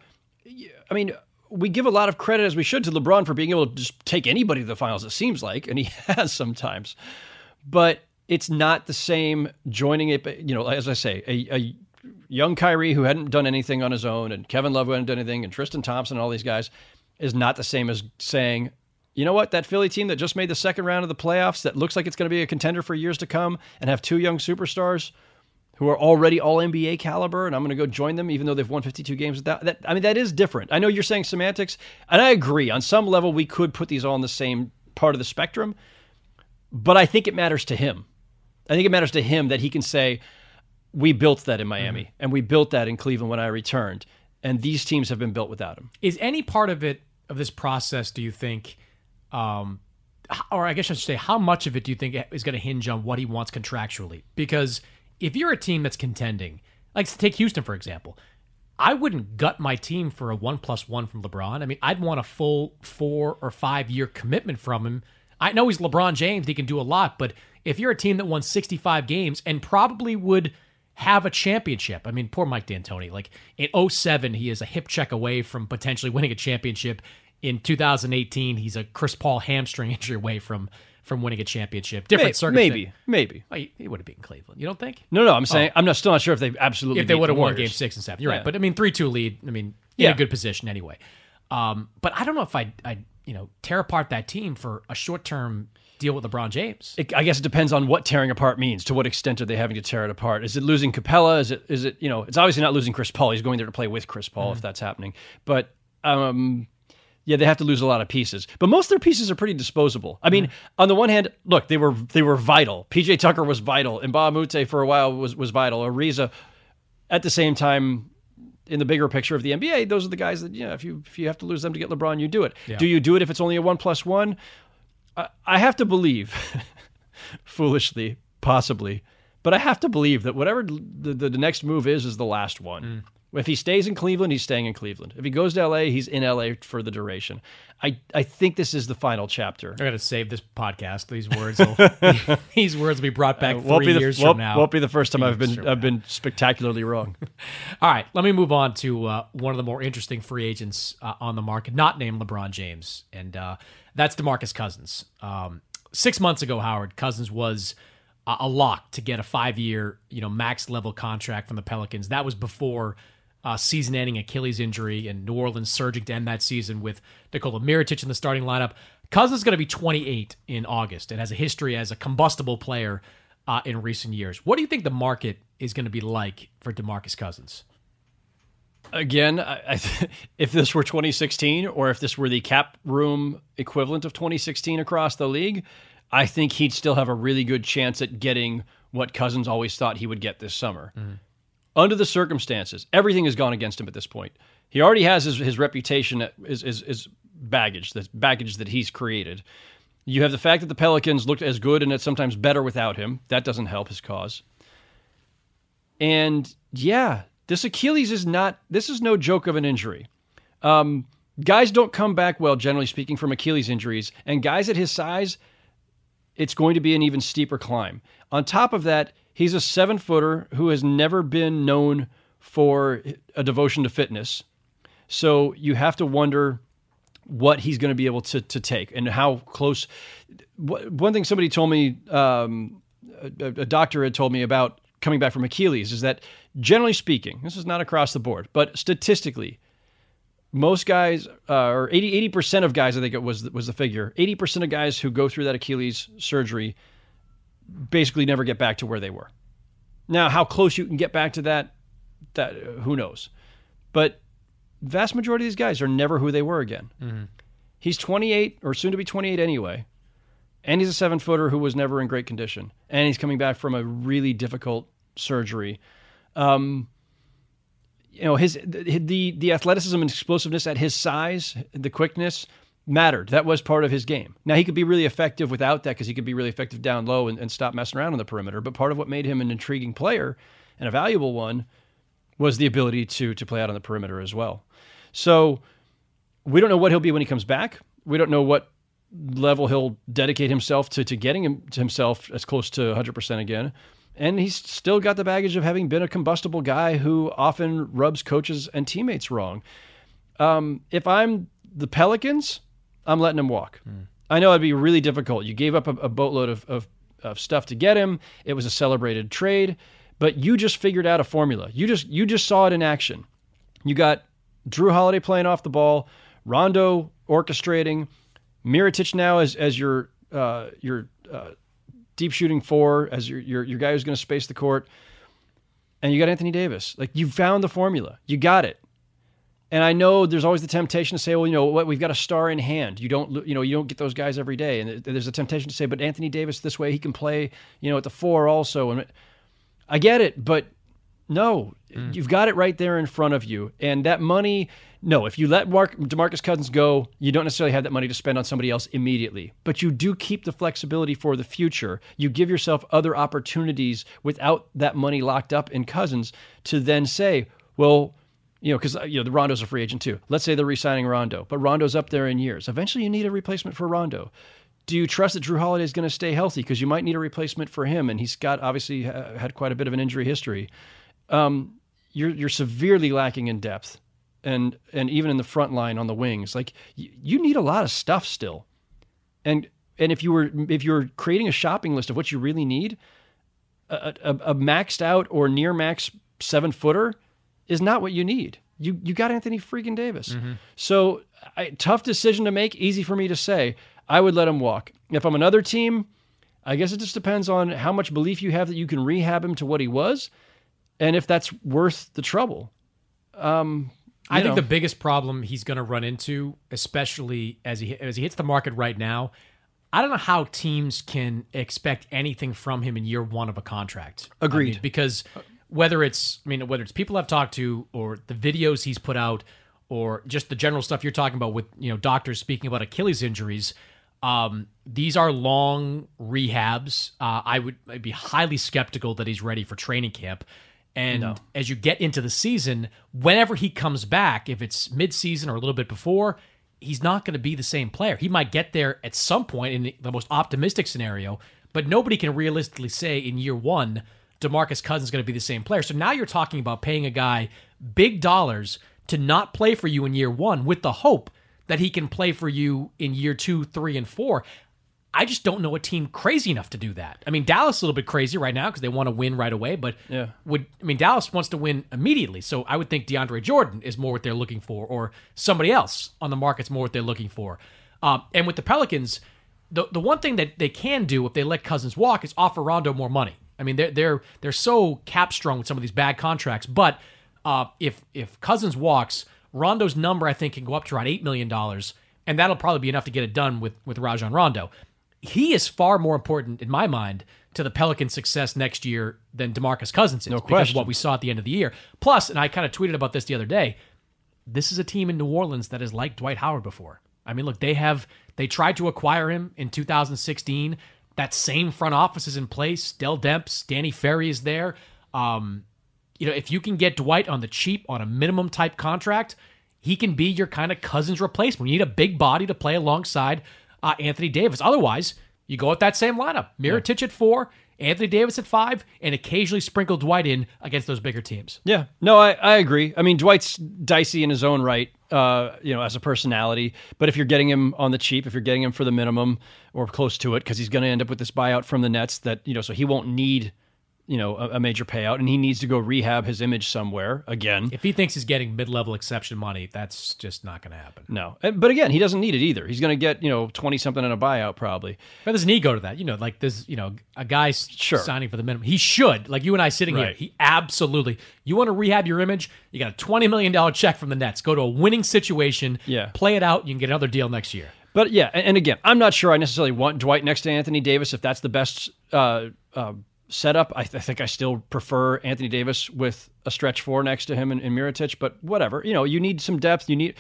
I mean, we give a lot of credit, as we should, to LeBron for being able to just take anybody to the finals, it seems like, and he has sometimes. But it's not the same joining it, you know, as I say, a, a young Kyrie who hadn't done anything on his own, and Kevin Love who hadn't done anything, and Tristan Thompson and all these guys, is not the same as saying, you know what, that Philly team that just made the second round of the playoffs that looks like it's going to be a contender for years to come and have two young superstars who are already all N B A caliber, and I'm going to go join them even though they've won fifty-two games without that. I mean, that is different. I know you're saying semantics, and I agree. On some level, we could put these all in the same part of the spectrum, but I think it matters to him. I think it matters to him that he can say, we built that in Miami, mm-hmm. and we built that in Cleveland when I returned, and these teams have been built without him. Is any part of it, of this process, do you think, Um, or I guess I should say, how much of it do you think is going to hinge on what he wants contractually? Because if you're a team that's contending, like take Houston, for example, I wouldn't gut my team for a one plus one from LeBron. I mean, I'd want a full four or five year commitment from him. I know he's LeBron James. He can do a lot, but if you're a team that won sixty-five games and probably would have a championship. I mean, poor Mike D'Antoni. Like in oh seven, he is a hip check away from potentially winning a championship. In two thousand eighteen, he's a Chris Paul hamstring injury away from from winning a championship. Different circumstance. Maybe, maybe. Well, he, he would have beaten Cleveland. You don't think? No, no. I'm saying oh. I'm not still not sure if they absolutely if they would have the won Game Six and Seven. You're yeah. right, but I mean, three two lead. I mean, in yeah. a good position anyway. Um, but I don't know if I I you know tear apart that team for a short term deal with LeBron James. It, I guess it depends on what tearing apart means. To what extent are they having to tear it apart? Is it losing Capella? Is it is it you know? It's obviously not losing Chris Paul. He's going there to play with Chris Paul mm-hmm. if that's happening. But um. Yeah, they have to lose a lot of pieces, but most of their pieces are pretty disposable. I mean, mm-hmm. on the one hand, look, they were they were vital. P J Tucker was vital, and Mbah a Moute for a while was was vital. Ariza, at the same time, in the bigger picture of the N B A, those are the guys that, you know, if you if you have to lose them to get LeBron, you do it. Yeah. Do you do it if it's only a one plus one? I, I have to believe, foolishly, possibly, but I have to believe that whatever the, the, the next move is is the last one. Mm. If he stays in Cleveland, he's staying in Cleveland. If he goes to L A, he's in L A for the duration. I, I think this is the final chapter. I got to save this podcast. These words will these words will be brought back uh, three the, years won't, from now. Won't be the first time I've been I've been spectacularly wrong. All right, let me move on to uh, one of the more interesting free agents uh, on the market, not named LeBron James, and uh, that's DeMarcus Cousins. Um, six months ago, Howard, Cousins was uh, a lock to get a five-year, you know, max level contract from the Pelicans. That was before Uh, season-ending Achilles injury, and New Orleans surging to end that season with Nikola Mirotic in the starting lineup. Cousins is going to be twenty-eight in August and has a history as a combustible player uh, in recent years. What do you think the market is going to be like for DeMarcus Cousins? Again, I, I th- if this were twenty sixteen, or if this were the cap room equivalent of twenty sixteen across the league, I think he'd still have a really good chance at getting what Cousins always thought he would get this summer. Mm-hmm. Under the circumstances, everything has gone against him at this point. He already has his, his reputation as, as, as baggage, the baggage that he's created. You have the fact that the Pelicans looked as good and it's sometimes better without him. That doesn't help his cause. And yeah, this Achilles is not, this is no joke of an injury. Um, guys don't come back well, generally speaking, from Achilles injuries. And guys at his size, it's going to be an even steeper climb. On top of that, he's a seven-footer who has never been known for a devotion to fitness. So you have to wonder what he's going to be able to to take and how close. One thing somebody told me, um, a, a doctor had told me about coming back from Achilles, is that generally speaking, this is not across the board, but statistically, most guys, uh, or eighty, eighty percent of guys, I think it was, was the figure, eighty percent of guys who go through that Achilles surgery basically never get back to where they were. Now, how close you can get back to that, that uh, who knows? But vast majority of these guys are never who they were again. Mm-hmm. He's twenty-eight, or soon to be twenty-eight anyway, and he's a seven-footer who was never in great condition, and he's coming back from a really difficult surgery. Um, you know, his the the athleticism and explosiveness at his size, the quickness mattered. That was part of his game. Now, he could be really effective without that because he could be really effective down low and, and stop messing around on the perimeter. But part of what made him an intriguing player and a valuable one was the ability to to play out on the perimeter as well. So we don't know what he'll be when he comes back. We don't know what level he'll dedicate himself to to getting him, to himself as close to one hundred percent again. And he's still got the baggage of having been a combustible guy who often rubs coaches and teammates wrong. Um, if I'm the Pelicans, I'm letting him walk. Mm. I know it'd be really difficult. You gave up a, a boatload of, of, of stuff to get him. It was a celebrated trade, but you just figured out a formula. You just you just saw it in action. You got Drew Holiday playing off the ball, Rondo orchestrating, Mirotic now as as your uh, your uh, deep shooting four, as your your your guy who's going to space the court, and you got Anthony Davis. Like, you found the formula. You got it. And I know there's always the temptation to say, well, you know what, we've got a star in hand. You don't, you know, you don't get those guys every day. And there's a temptation to say, but Anthony Davis, this way he can play, you know, at the four also. And I get it, but no, mm. you've got it right there in front of you. And that money, no, if you let Mark, DeMarcus Cousins go, you don't necessarily have that money to spend on somebody else immediately. But you do keep the flexibility for the future. You give yourself other opportunities without that money locked up in Cousins to then say, well, you know, because you know the Rondo's a free agent too. Let's say they're re-signing Rondo, but Rondo's up there in years. Eventually, you need a replacement for Rondo. Do you trust that Drew Holiday is going to stay healthy? Because you might need a replacement for him, and he's got obviously uh, had quite a bit of an injury history. Um, you're you're severely lacking in depth, and and even in the front line on the wings. Like, y- you need a lot of stuff still, and and if you were if you're creating a shopping list of what you really need, a, a, a maxed out or near max seven footer is not what you need. You you got Anthony freaking Davis. Mm-hmm. So I, tough decision to make, easy for me to say. I would let him walk. If I'm another team, I guess it just depends on how much belief you have that you can rehab him to what he was, and if that's worth the trouble. Um, I think know. the biggest problem he's going to run into, especially as he as he hits the market right now, I don't know how teams can expect anything from him in year one of a contract. Agreed. I mean, because whether it's, I mean, whether it's people I've talked to or the videos he's put out or just the general stuff you're talking about with, you know, doctors speaking about Achilles injuries, um, these are long rehabs. Uh, I would I'd be highly skeptical that he's ready for training camp. And no. as you get into the season, whenever he comes back, if it's mid-season or a little bit before, he's not going to be the same player. He might get there at some point in the, the most optimistic scenario, but nobody can realistically say in year one, DeMarcus Cousins is going to be the same player. So now you're talking about paying a guy big dollars to not play for you in year one with the hope that he can play for you in year two, three, and four. I just don't know a team crazy enough to do that. I mean, Dallas is a little bit crazy right now because they want to win right away, but yeah. would I mean Dallas wants to win immediately. So I would think DeAndre Jordan is more what they're looking for, or somebody else on the market's more what they're looking for. Um, and with the Pelicans, the the one thing that they can do if they let Cousins walk is offer Rondo more money. I mean, they're they're they're so cap strung with some of these bad contracts. But uh, if if Cousins walks, Rondo's number I think can go up to around eight million dollars, and that'll probably be enough to get it done with with Rajon Rondo. He is far more important in my mind to the Pelicans' success next year than DeMarcus Cousins is, no because question. of what we saw at the end of the year. Plus, and I kind of tweeted about this the other day, this is a team in New Orleans that is like Dwight Howard before. I mean, look, they have they tried to acquire him in two thousand sixteen. That same front office is in place. Dell Demps, Danny Ferry is there. Um, you know, if you can get Dwight on the cheap on a minimum type contract, he can be your kind of Cousins replacement. You need a big body to play alongside uh, Anthony Davis. Otherwise, you go with that same lineup. Mirotic yeah. at four, Anthony Davis at five, and occasionally sprinkle Dwight in against those bigger teams. Yeah, no, I, I agree. I mean, Dwight's dicey in his own right, uh, you know, as a personality. But if you're getting him on the cheap, if you're getting him for the minimum or close to it, because he's going to end up with this buyout from the Nets that, you know, so he won't need, you know, a, a major payout, and he needs to go rehab his image somewhere again. If he thinks he's getting mid-level exception money, that's just not going to happen. No. But again, he doesn't need it either. He's going to get, you know, twenty-something in a buyout probably. But there's an ego to that. You know, like there's, you know, a guy sure. signing for the minimum. He should. Like you and I sitting right. here, he absolutely. You want to rehab your image, you got a twenty million dollars check from the Nets. Go to a winning situation, yeah. play it out, you can get another deal next year. But yeah, and, and again, I'm not sure I necessarily want Dwight next to Anthony Davis if that's the best uh, uh, setup. I, th- I think I still prefer Anthony Davis with a stretch four next to him in, in Mirotic, but whatever. You know, you need some depth. You need.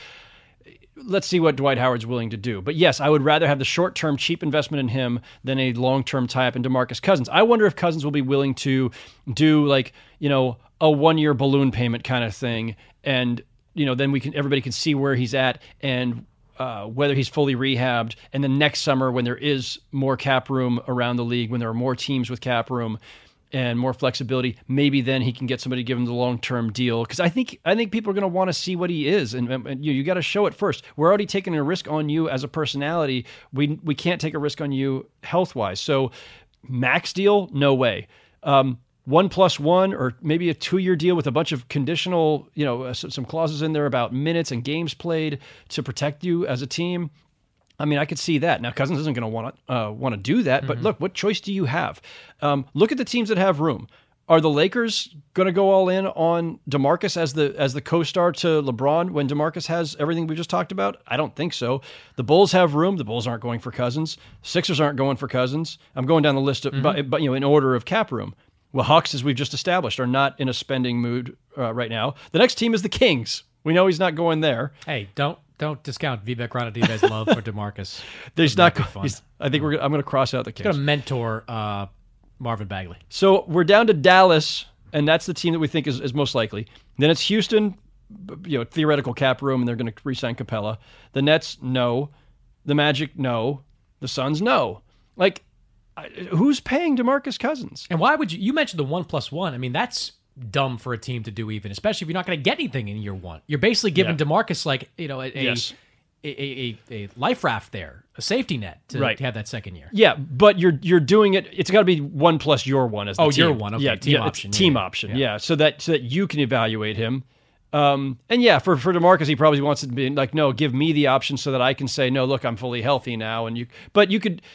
Let's see what Dwight Howard's willing to do. But yes, I would rather have the short-term cheap investment in him than a long-term tie-up in DeMarcus Cousins. I wonder if Cousins will be willing to do like, you know, a one-year balloon payment kind of thing, and you know, then we can everybody can see where he's at and uh, whether he's fully rehabbed. And then next summer, when there is more cap room around the league, when there are more teams with cap room and more flexibility, maybe then he can get somebody to give him the long-term deal. Because I think I think people are going to want to see what he is, and, and you you got to show it first. We're already taking a risk on you as a personality. We we can't take a risk on you health-wise. So max deal, no way. Um, one plus one, or maybe a two-year deal with a bunch of conditional, you know, uh, some clauses in there about minutes and games played to protect you as a team. I mean, I could see that. Now, Cousins isn't going to want to uh, want to do that, but mm-hmm. look, what choice do you have? Um, look at the teams that have room. Are the Lakers going to go all in on DeMarcus as the as the co-star to LeBron when DeMarcus has everything we just talked about? I don't think so. The Bulls have room. The Bulls aren't going for Cousins. Sixers aren't going for Cousins. I'm going down the list, of, mm-hmm. but, but you know, in order of cap room. Well, Hawks, as we've just established, are not in a spending mood uh, right now. The next team is the Kings. We know he's not going there. Hey, don't. Don't discount Vivek Ranadive's love for DeMarcus. There's not. He's, I think we're. I'm going to cross out the Kings. He's going to mentor uh, Marvin Bagley. So we're down to Dallas, and that's the team that we think is, is most likely. Then it's Houston, you know, theoretical cap room, and they're going to re-sign Capella. The Nets, no. The Magic, no. The Suns, no. Like, who's paying DeMarcus Cousins? And why would you? You mentioned the one plus one. I mean, that's dumb for a team to do, even, especially if you're not going to get anything in year one. You're basically giving yeah. DeMarcus like, you know, a, yes. a, a, a, a life raft there, a safety net to, right. to have that second year. Yeah, but you're you're doing it. It's got to be one plus your one as the oh, team. your one. Okay, yeah, team yeah, option. Team yeah. option. Yeah. yeah, so that so that you can evaluate him. Um, and yeah, for for DeMarcus, he probably wants it to be like, no, give me the option so that I can say, no, look, I'm fully healthy now. And you, but you could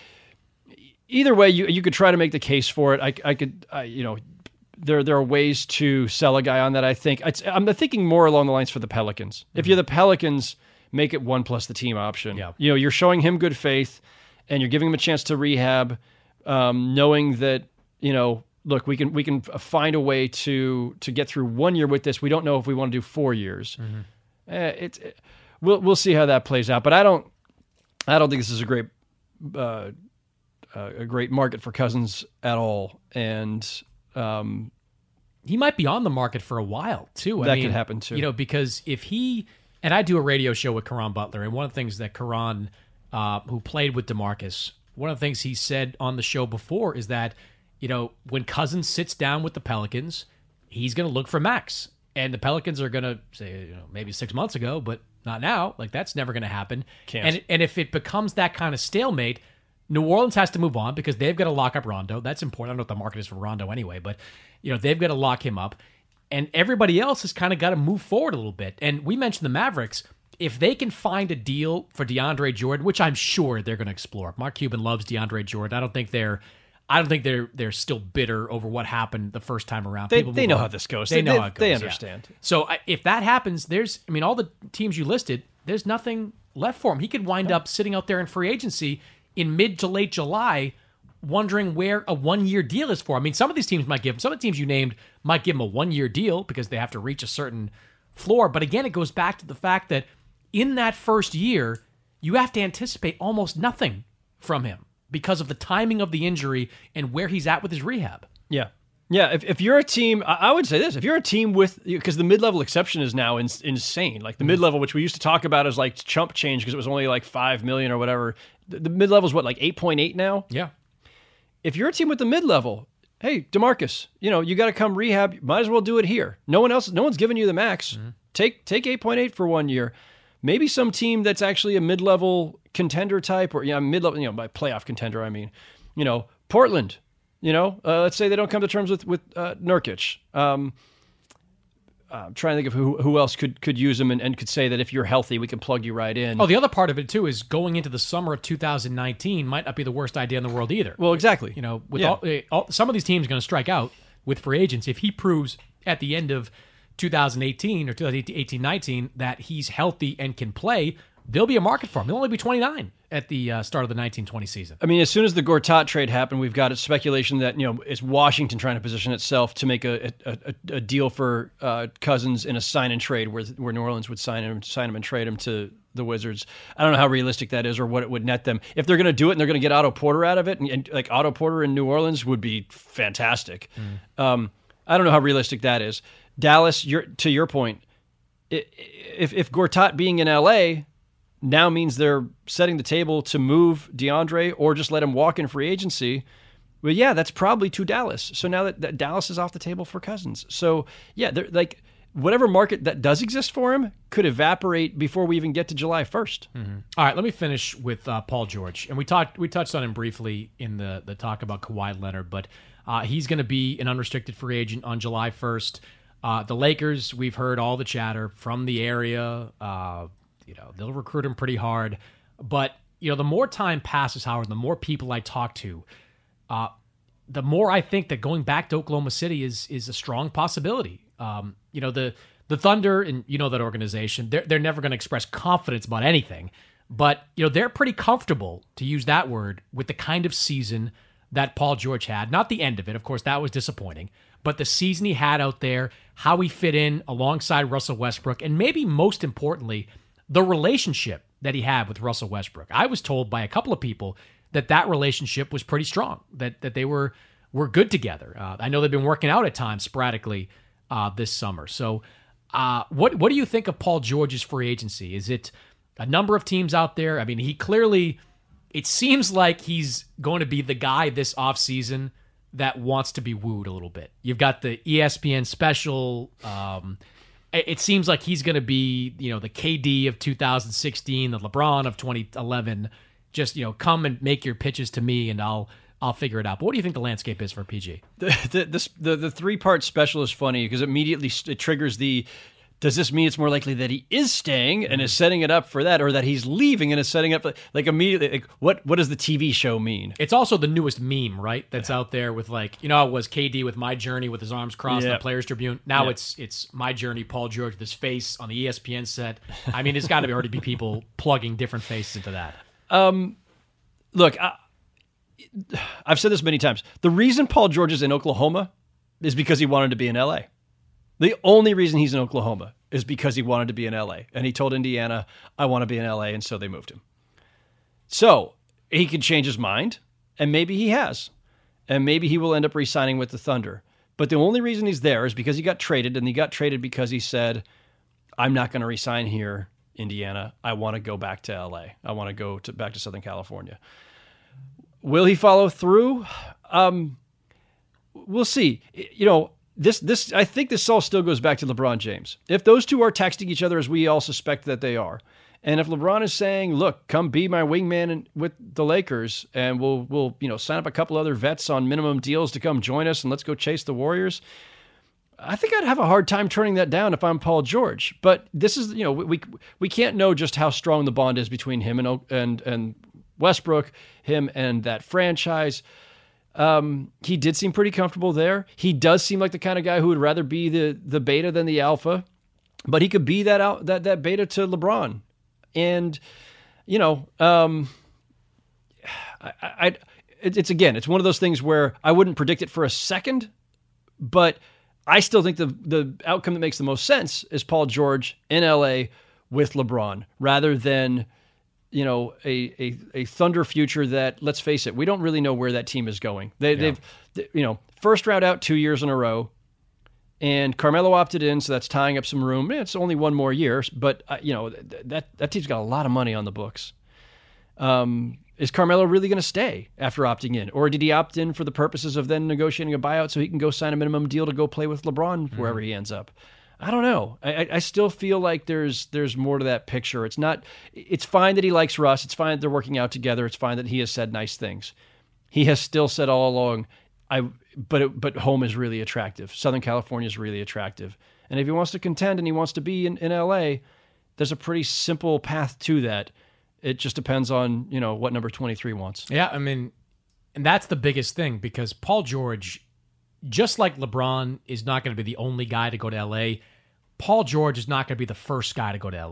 either way, you you could try to make the case for it. I I could, I, you know. There, there are ways to sell a guy on that. I think it's, I'm thinking more along the lines for the Pelicans. Mm-hmm. If you're the Pelicans, make it one plus the team option. Yeah. You know, you're showing him good faith, and you're giving him a chance to rehab, um, knowing that, you know, look, we can we can find a way to to get through one year with this. We don't know if we want to do four years. Mm-hmm. Uh, it's it, we'll we'll see how that plays out. But I don't I don't think this is a great uh, uh, a great market for Cousins at all, and. Um, he might be on the market for a while too. I that mean, could happen too. You know, because if he and I do a radio show with Caron Butler, and one of the things that Caron, uh, who played with DeMarcus, one of the things he said on the show before is that, you know, when Cousins sits down with the Pelicans, he's going to look for max, and the Pelicans are going to say, you know, maybe six months ago, but not now. Like, that's never going to happen. Can't. And and if it becomes that kind of stalemate, New Orleans has to move on because they've got to lock up Rondo. That's important. I don't know what the market is for Rondo anyway, but you know they've got to lock him up. And everybody else has kind of got to move forward a little bit. And we mentioned the Mavericks. If they can find a deal for DeAndre Jordan, which I'm sure they're going to explore. Mark Cuban loves DeAndre Jordan. I don't think they're I don't think they're they're still bitter over what happened the first time around. They, they know on. how this goes. They, they know they, how it goes. They understand. Yeah. So if that happens, there's I mean all the teams you listed, there's nothing left for him. He could wind yeah. up sitting out there in free agency in mid to late July, wondering where a one-year deal is for. I mean, some of these teams might give him, some of the teams you named might give him a one-year deal because they have to reach a certain floor. But again, it goes back to the fact that in that first year, you have to anticipate almost nothing from him because of the timing of the injury and where he's at with his rehab. Yeah. Yeah, if, if you're a team, I would say this, if you're a team with, because the mid-level exception is now in, insane. Like the mm-hmm. mid-level, which we used to talk about as like chump change because it was only like five million dollars or whatever. The, the mid-level is what, like eight point eight now? Yeah. If you're a team with the mid-level, hey, DeMarcus, you know, you got to come rehab. You might as well do it here. No one else, no one's giving you the max. Mm-hmm. Take take eight point eight for one year. Maybe some team that's actually a mid-level contender type or, yeah, mid-level, you know, by playoff contender, I mean, you know, Portland. You know, uh, let's say they don't come to terms with with uh, Nurkic. Um, I'm trying to think of who who else could could use him and, and could say that if you're healthy, we can plug you right in. Oh, the other part of it too is going into the summer of two thousand nineteen might not be the worst idea in the world either. Well, exactly. You know, with yeah. all, all some of these teams are going to strike out with free agents if he proves at the end of two thousand eighteen or two thousand eighteen nineteen that he's healthy and can play. there'll be a market for him. He'll only be twenty-nine at the uh, start of the nineteen twenty season. I mean, as soon as the Gortat trade happened, we've got a speculation that, you know, it's Washington trying to position itself to make a a, a, a deal for uh, Cousins in a sign and trade, where where New Orleans would sign him, sign him and trade him to the Wizards. I don't know how realistic that is or what it would net them. If they're going to do it and they're going to get Otto Porter out of it, and, and like Otto Porter in New Orleans would be fantastic. Mm. Um, I don't know how realistic that is. Dallas, you're, to your point, if if Gortat being in L A now means they're setting the table to move DeAndre or just let him walk in free agency, well, yeah, that's probably to Dallas. So now that, that Dallas is off the table for Cousins. So yeah, they're like whatever market that does exist for him could evaporate before we even get to July first. Mm-hmm. All right, let me finish with uh, Paul George, and we talked we touched on him briefly in the the talk about Kawhi Leonard, but uh, he's going to be an unrestricted free agent on July first. Uh, the Lakers, we've heard all the chatter from the area. Uh, you know, they'll recruit him pretty hard. But, you know, the more time passes, Howard, the more people I talk to, uh, the more I think that going back to Oklahoma City is is a strong possibility. Um, you know, the the Thunder, and you know that organization, they're, they're never going to express confidence about anything. But, you know, they're pretty comfortable, to use that word, with the kind of season that Paul George had. Not the end of it. Of course, that was disappointing. But the season he had out there, how he fit in alongside Russell Westbrook, and maybe most importantly, the relationship that he had with Russell Westbrook. I was told by a couple of people that that relationship was pretty strong, that that they were were good together. Uh, I know they've been working out at times sporadically uh, this summer. So uh, what what do you think of Paul George's free agency? Is it a number of teams out there? I mean, he clearly, it seems like he's going to be the guy this offseason that wants to be wooed a little bit. You've got the E S P N special. Um, it seems like he's going to be, you know, the K D of two thousand sixteen, the LeBron of twenty eleven. Just, you know, come and make your pitches to me, and I'll I'll figure it out. But what do you think the landscape is for P G? The the this, the, the three part special is funny because immediately it triggers the. Does this mean it's more likely that he is staying and is setting it up for that, or that he's leaving and is setting up like immediately? Like, what what does the T V show mean? It's also the newest meme, right? That's out there with like, you know, it was K D with My Journey with his arms crossed, yep. in the Players Tribune. Now yep. it's it's My Journey, Paul George with his face on the E S P N set. I mean, it's got to already be people plugging different faces into that. Um, look, I, I've said this many times. The reason Paul George is in Oklahoma is because he wanted to be in L A. The only reason he's in Oklahoma is because he wanted to be in L A. And he told Indiana, I want to be in L A, and so they moved him. So he could change his mind, and maybe he has. And maybe he will end up re-signing with the Thunder. But the only reason he's there is because he got traded, and he got traded because he said, I'm not going to re-sign here, Indiana. I want to go back to L A. I want to go to, back to Southern California. Will he follow through? Um, we'll see. You know, This, this, I think this all still goes back to LeBron James. If those two are texting each other, as we all suspect that they are, and if LeBron is saying, "Look, come be my wingman in, with the Lakers, and we'll, we'll, you know, sign up a couple other vets on minimum deals to come join us, and let's go chase the Warriors," I think I'd have a hard time turning that down if I'm Paul George. But this is, you know, we we can't know just how strong the bond is between him and and and Westbrook, him and that franchise. Um, he did seem pretty comfortable there. He does seem like the kind of guy who would rather be the the beta than the alpha, but he could be that out that that beta to LeBron. And you know, um, I, I it's again, it's one of those things where I wouldn't predict it for a second, but I still think the the outcome that makes the most sense is Paul George in L A with LeBron, rather than, you know, a, a a Thunder future that, let's face it, we don't really know where that team is going. They, yeah. They've, they, you know, first round out two years in a row, and Carmelo opted in, so that's tying up some room. It's only one more year, but uh, you know, that that team's got a lot of money on the books. Um, is Carmelo really going to stay after opting in, or did he opt in for the purposes of then negotiating a buyout so he can go sign a minimum deal to go play with LeBron mm-hmm. wherever he ends up? I don't know. I, I still feel like there's there's more to that picture. It's not. It's fine that he likes Russ. It's fine that they're working out together. It's fine that he has said nice things. He has still said all along, I. But it, but home is really attractive. Southern California is really attractive. And if he wants to contend and he wants to be in, in L A, there's a pretty simple path to that. It just depends on, you know, what number twenty-three wants. Yeah, I mean, and that's the biggest thing, because Paul George, just like LeBron is not going to be the only guy to go to L A, Paul George is not going to be the first guy to go to L A.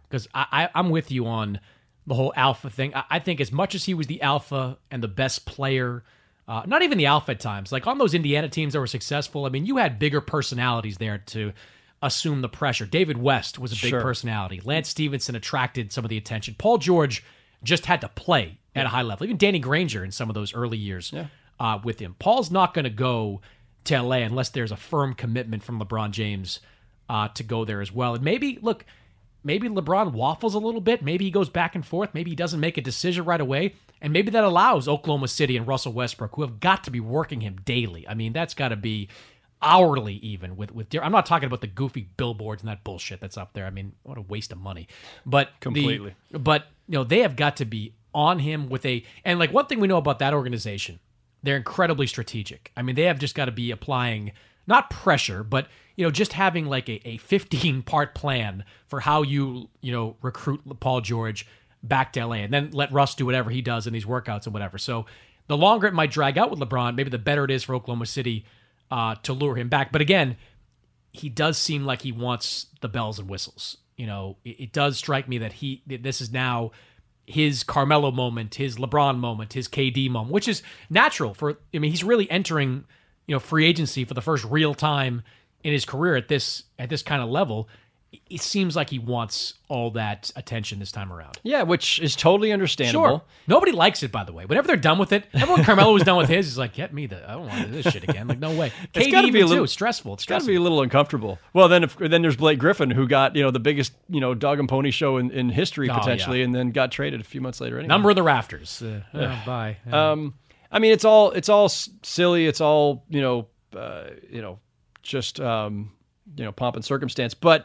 because I, I, I'm with you on the whole alpha thing. I, I think as much as he was the alpha and the best player, uh, not even the alpha at times, like on those Indiana teams that were successful, I mean, you had bigger personalities there to assume the pressure. David West was a big Sure. personality. Lance Stevenson attracted some of the attention. Paul George just had to play at a high level. Even Danny Granger in some of those early years Yeah. uh, with him. Paul's not going to go to L A unless there's a firm commitment from LeBron James uh, to go there as well. And maybe, look, maybe LeBron waffles a little bit. Maybe he goes back and forth. Maybe he doesn't make a decision right away. And maybe that allows Oklahoma City and Russell Westbrook, who have got to be working him daily. I mean, that's got to be hourly even with with I'm not talking about the goofy billboards and that bullshit that's up there. I mean, what a waste of money. But the- Completely. but you know, they have got to be on him with a and like one thing we know about that organization, they're incredibly strategic. I mean, they have just got to be applying not pressure, but you know, just having like a, a fifteen part plan for how you, you know, recruit Paul George back to L A and then let Russ do whatever he does in these workouts and whatever. So the longer it might drag out with LeBron, maybe the better it is for Oklahoma City Uh, to lure him back. But again, he does seem like he wants the bells and whistles. You know, it, it does strike me that he that this is now his Carmelo moment, his LeBron moment, his K D moment, which is natural for, I mean, he's really entering, you know, free agency for the first real time in his career at this at this kind of level. It seems like he wants all that attention this time around. Yeah, which is totally understandable. Sure. Nobody likes it, by the way. Whenever they're done with it, everyone Carmelo was done with his. He's like, get me the, I don't want to do this shit again. Like, no way. K D gotta even be a little- too. It's stressful. It's It's got to stressful. be a little uncomfortable. Well, then if, then there's Blake Griffin, who got, you know, the biggest, you know, dog and pony show in, in history Oh, potentially, yeah. and then got traded a few months later anyway. Number of the rafters. Uh, oh, bye. Uh, Um, I mean, it's all it's all s- silly. It's all, you know, uh, you know, just um, you know, pomp and circumstance. But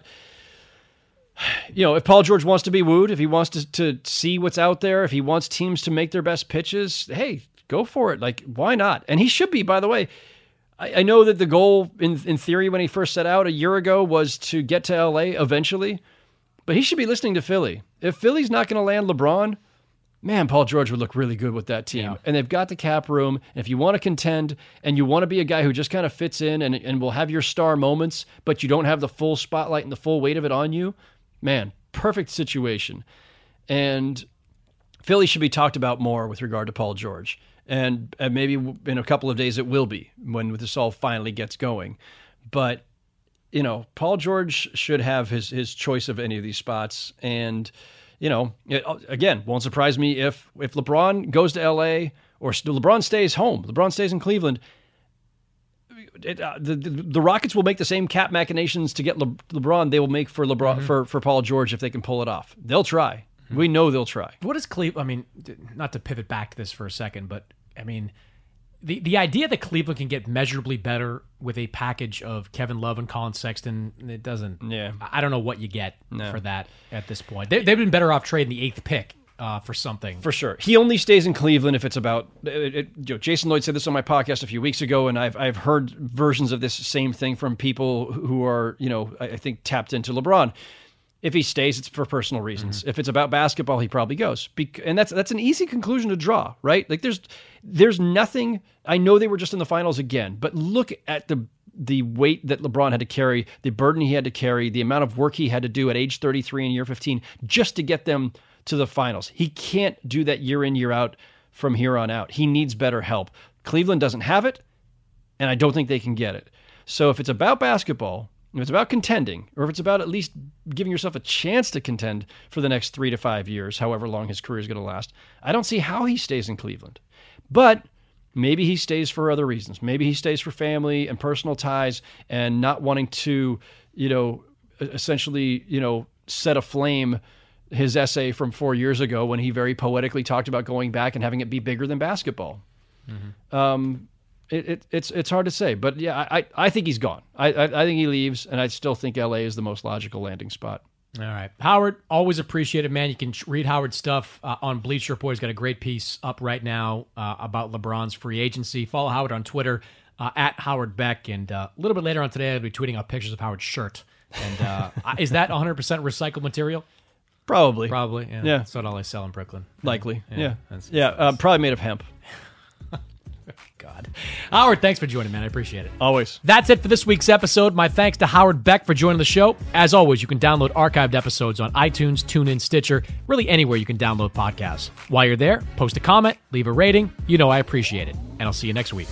you know, if Paul George wants to be wooed, if he wants to to see what's out there, if he wants teams to make their best pitches, hey, go for it. Like, why not? And he should be, by the way. I, I know that the goal, in in theory, when he first set out a year ago, was to get to L A eventually. But he should be listening to Philly. If Philly's not going to land LeBron, man, Paul George would look really good with that team. Yeah. And they've got the cap room. And if you want to contend and you want to be a guy who just kind of fits in and, and will have your star moments, but you don't have the full spotlight and the full weight of it on you, man, perfect situation. And Philly should be talked about more with regard to Paul George. And, and maybe in a couple of days it will be when this all finally gets going. But, you know, Paul George should have his, his choice of any of these spots. And, you know, it, again, won't surprise me if if LeBron goes to L A or LeBron stays home, LeBron stays in Cleveland. It, uh, the, the the Rockets will make the same cap machinations to get Le, LeBron they will make for LeBron Mm-hmm. for for Paul George if they can pull it off. They'll try. Mm-hmm. We know they'll try. what is Cleveland? I mean, d- not to pivot back to this for a second, but I mean, the the idea that Cleveland can get measurably better with a package of Kevin Love and Colin Sexton, it doesn't. Yeah. I don't know what you get No. for that at this point. They, they've been better off trading the eighth pick uh, for something. For sure. He only stays in Cleveland if it's about it, it, you know, Jason Lloyd said this on my podcast a few weeks ago, and I've I've heard versions of this same thing from people who are, you know, I, I think tapped into LeBron. If he stays, it's for personal reasons. Mm-hmm. If it's about basketball, he probably goes. Bec- and that's that's an easy conclusion to draw, right? Like there's there's nothing. I know they were just in the finals again, but look at the the weight that LeBron had to carry, the burden he had to carry, the amount of work he had to do at age thirty-three and year fifteen just to get them to the finals. He can't do that year in, year out from here on out. He needs better help. Cleveland doesn't have it, and I don't think they can get it. So if it's about basketball, if it's about contending, or if it's about at least giving yourself a chance to contend for the next three to five years, however long his career is going to last, I don't see how he stays in Cleveland. But maybe he stays for other reasons. Maybe he stays for family and personal ties and not wanting to, you know, essentially, you know, set aflame his essay from four years ago when he very poetically talked about going back and having it be bigger than basketball. Mm-hmm. Um, It, it, it's it's hard to say, but yeah, I I think he's gone. I, I I think he leaves, and I still think L A is the most logical landing spot. All right. Howard, always appreciate it, man. You can read Howard's stuff uh, on Bleacher Report. He's got a great piece up right now uh, about LeBron's free agency. Follow Howard on Twitter, uh, at Howard Beck. And uh, a little bit later on today, I'll be tweeting out pictures of Howard's shirt. And uh, is that one hundred percent recycled material? Probably, Probably. Yeah. Yeah. That's what all I sell in Brooklyn. likely, yeah, Yeah, yeah, that's- yeah uh, probably made of hemp. God. Howard, thanks for joining, man. I appreciate it. Always. That's it for this week's episode. My thanks to Howard Beck for joining the show. As always, you can download archived episodes on iTunes, TuneIn, Stitcher, really anywhere you can download podcasts. While you're there, post a comment, leave a rating. You know I appreciate it. And I'll see you next week.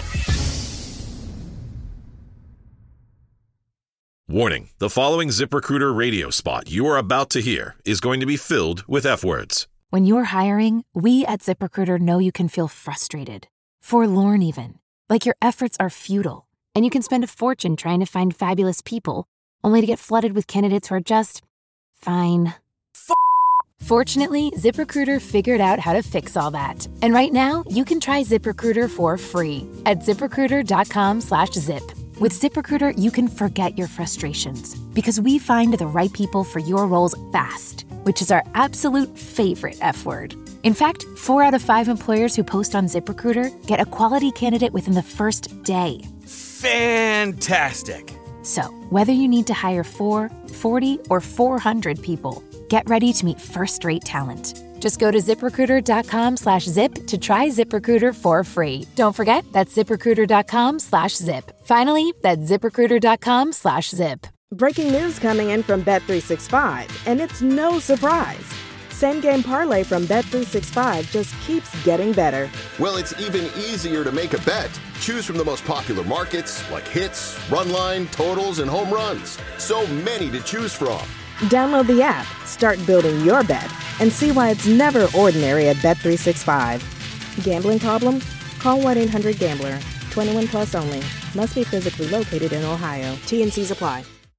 Warning, the following ZipRecruiter radio spot you are about to hear is going to be filled with F-words. When you're hiring, we at ZipRecruiter know you can feel frustrated, forlorn even, like your efforts are futile, and you can spend a fortune trying to find fabulous people, only to get flooded with candidates who are just fine. F- Fortunately, ZipRecruiter figured out how to fix all that. And right now, you can try ZipRecruiter for free at ZipRecruiter.com slash zip. With ZipRecruiter, you can forget your frustrations because we find the right people for your roles fast, which is our absolute favorite F word. In fact, four out of five employers who post on ZipRecruiter get a quality candidate within the first day. Fantastic. So, whether you need to hire four, forty, or four hundred people, get ready to meet first-rate talent. Just go to ZipRecruiter.com slash zip to try ZipRecruiter for free. Don't forget, that's ZipRecruiter.com slash zip. Finally, that's ZipRecruiter.com slash zip. Breaking news coming in from Bet three sixty-five, and it's no surprise. Same Game Parlay from Bet three sixty-five just keeps getting better. Well, it's even easier to make a bet. Choose from the most popular markets like hits, run line, totals, and home runs. So many to choose from. Download the app, start building your bet, and see why it's never ordinary at Bet three sixty-five. Gambling problem? Call one eight hundred gambler. twenty-one plus only. Must be physically located in Ohio. T and C's apply.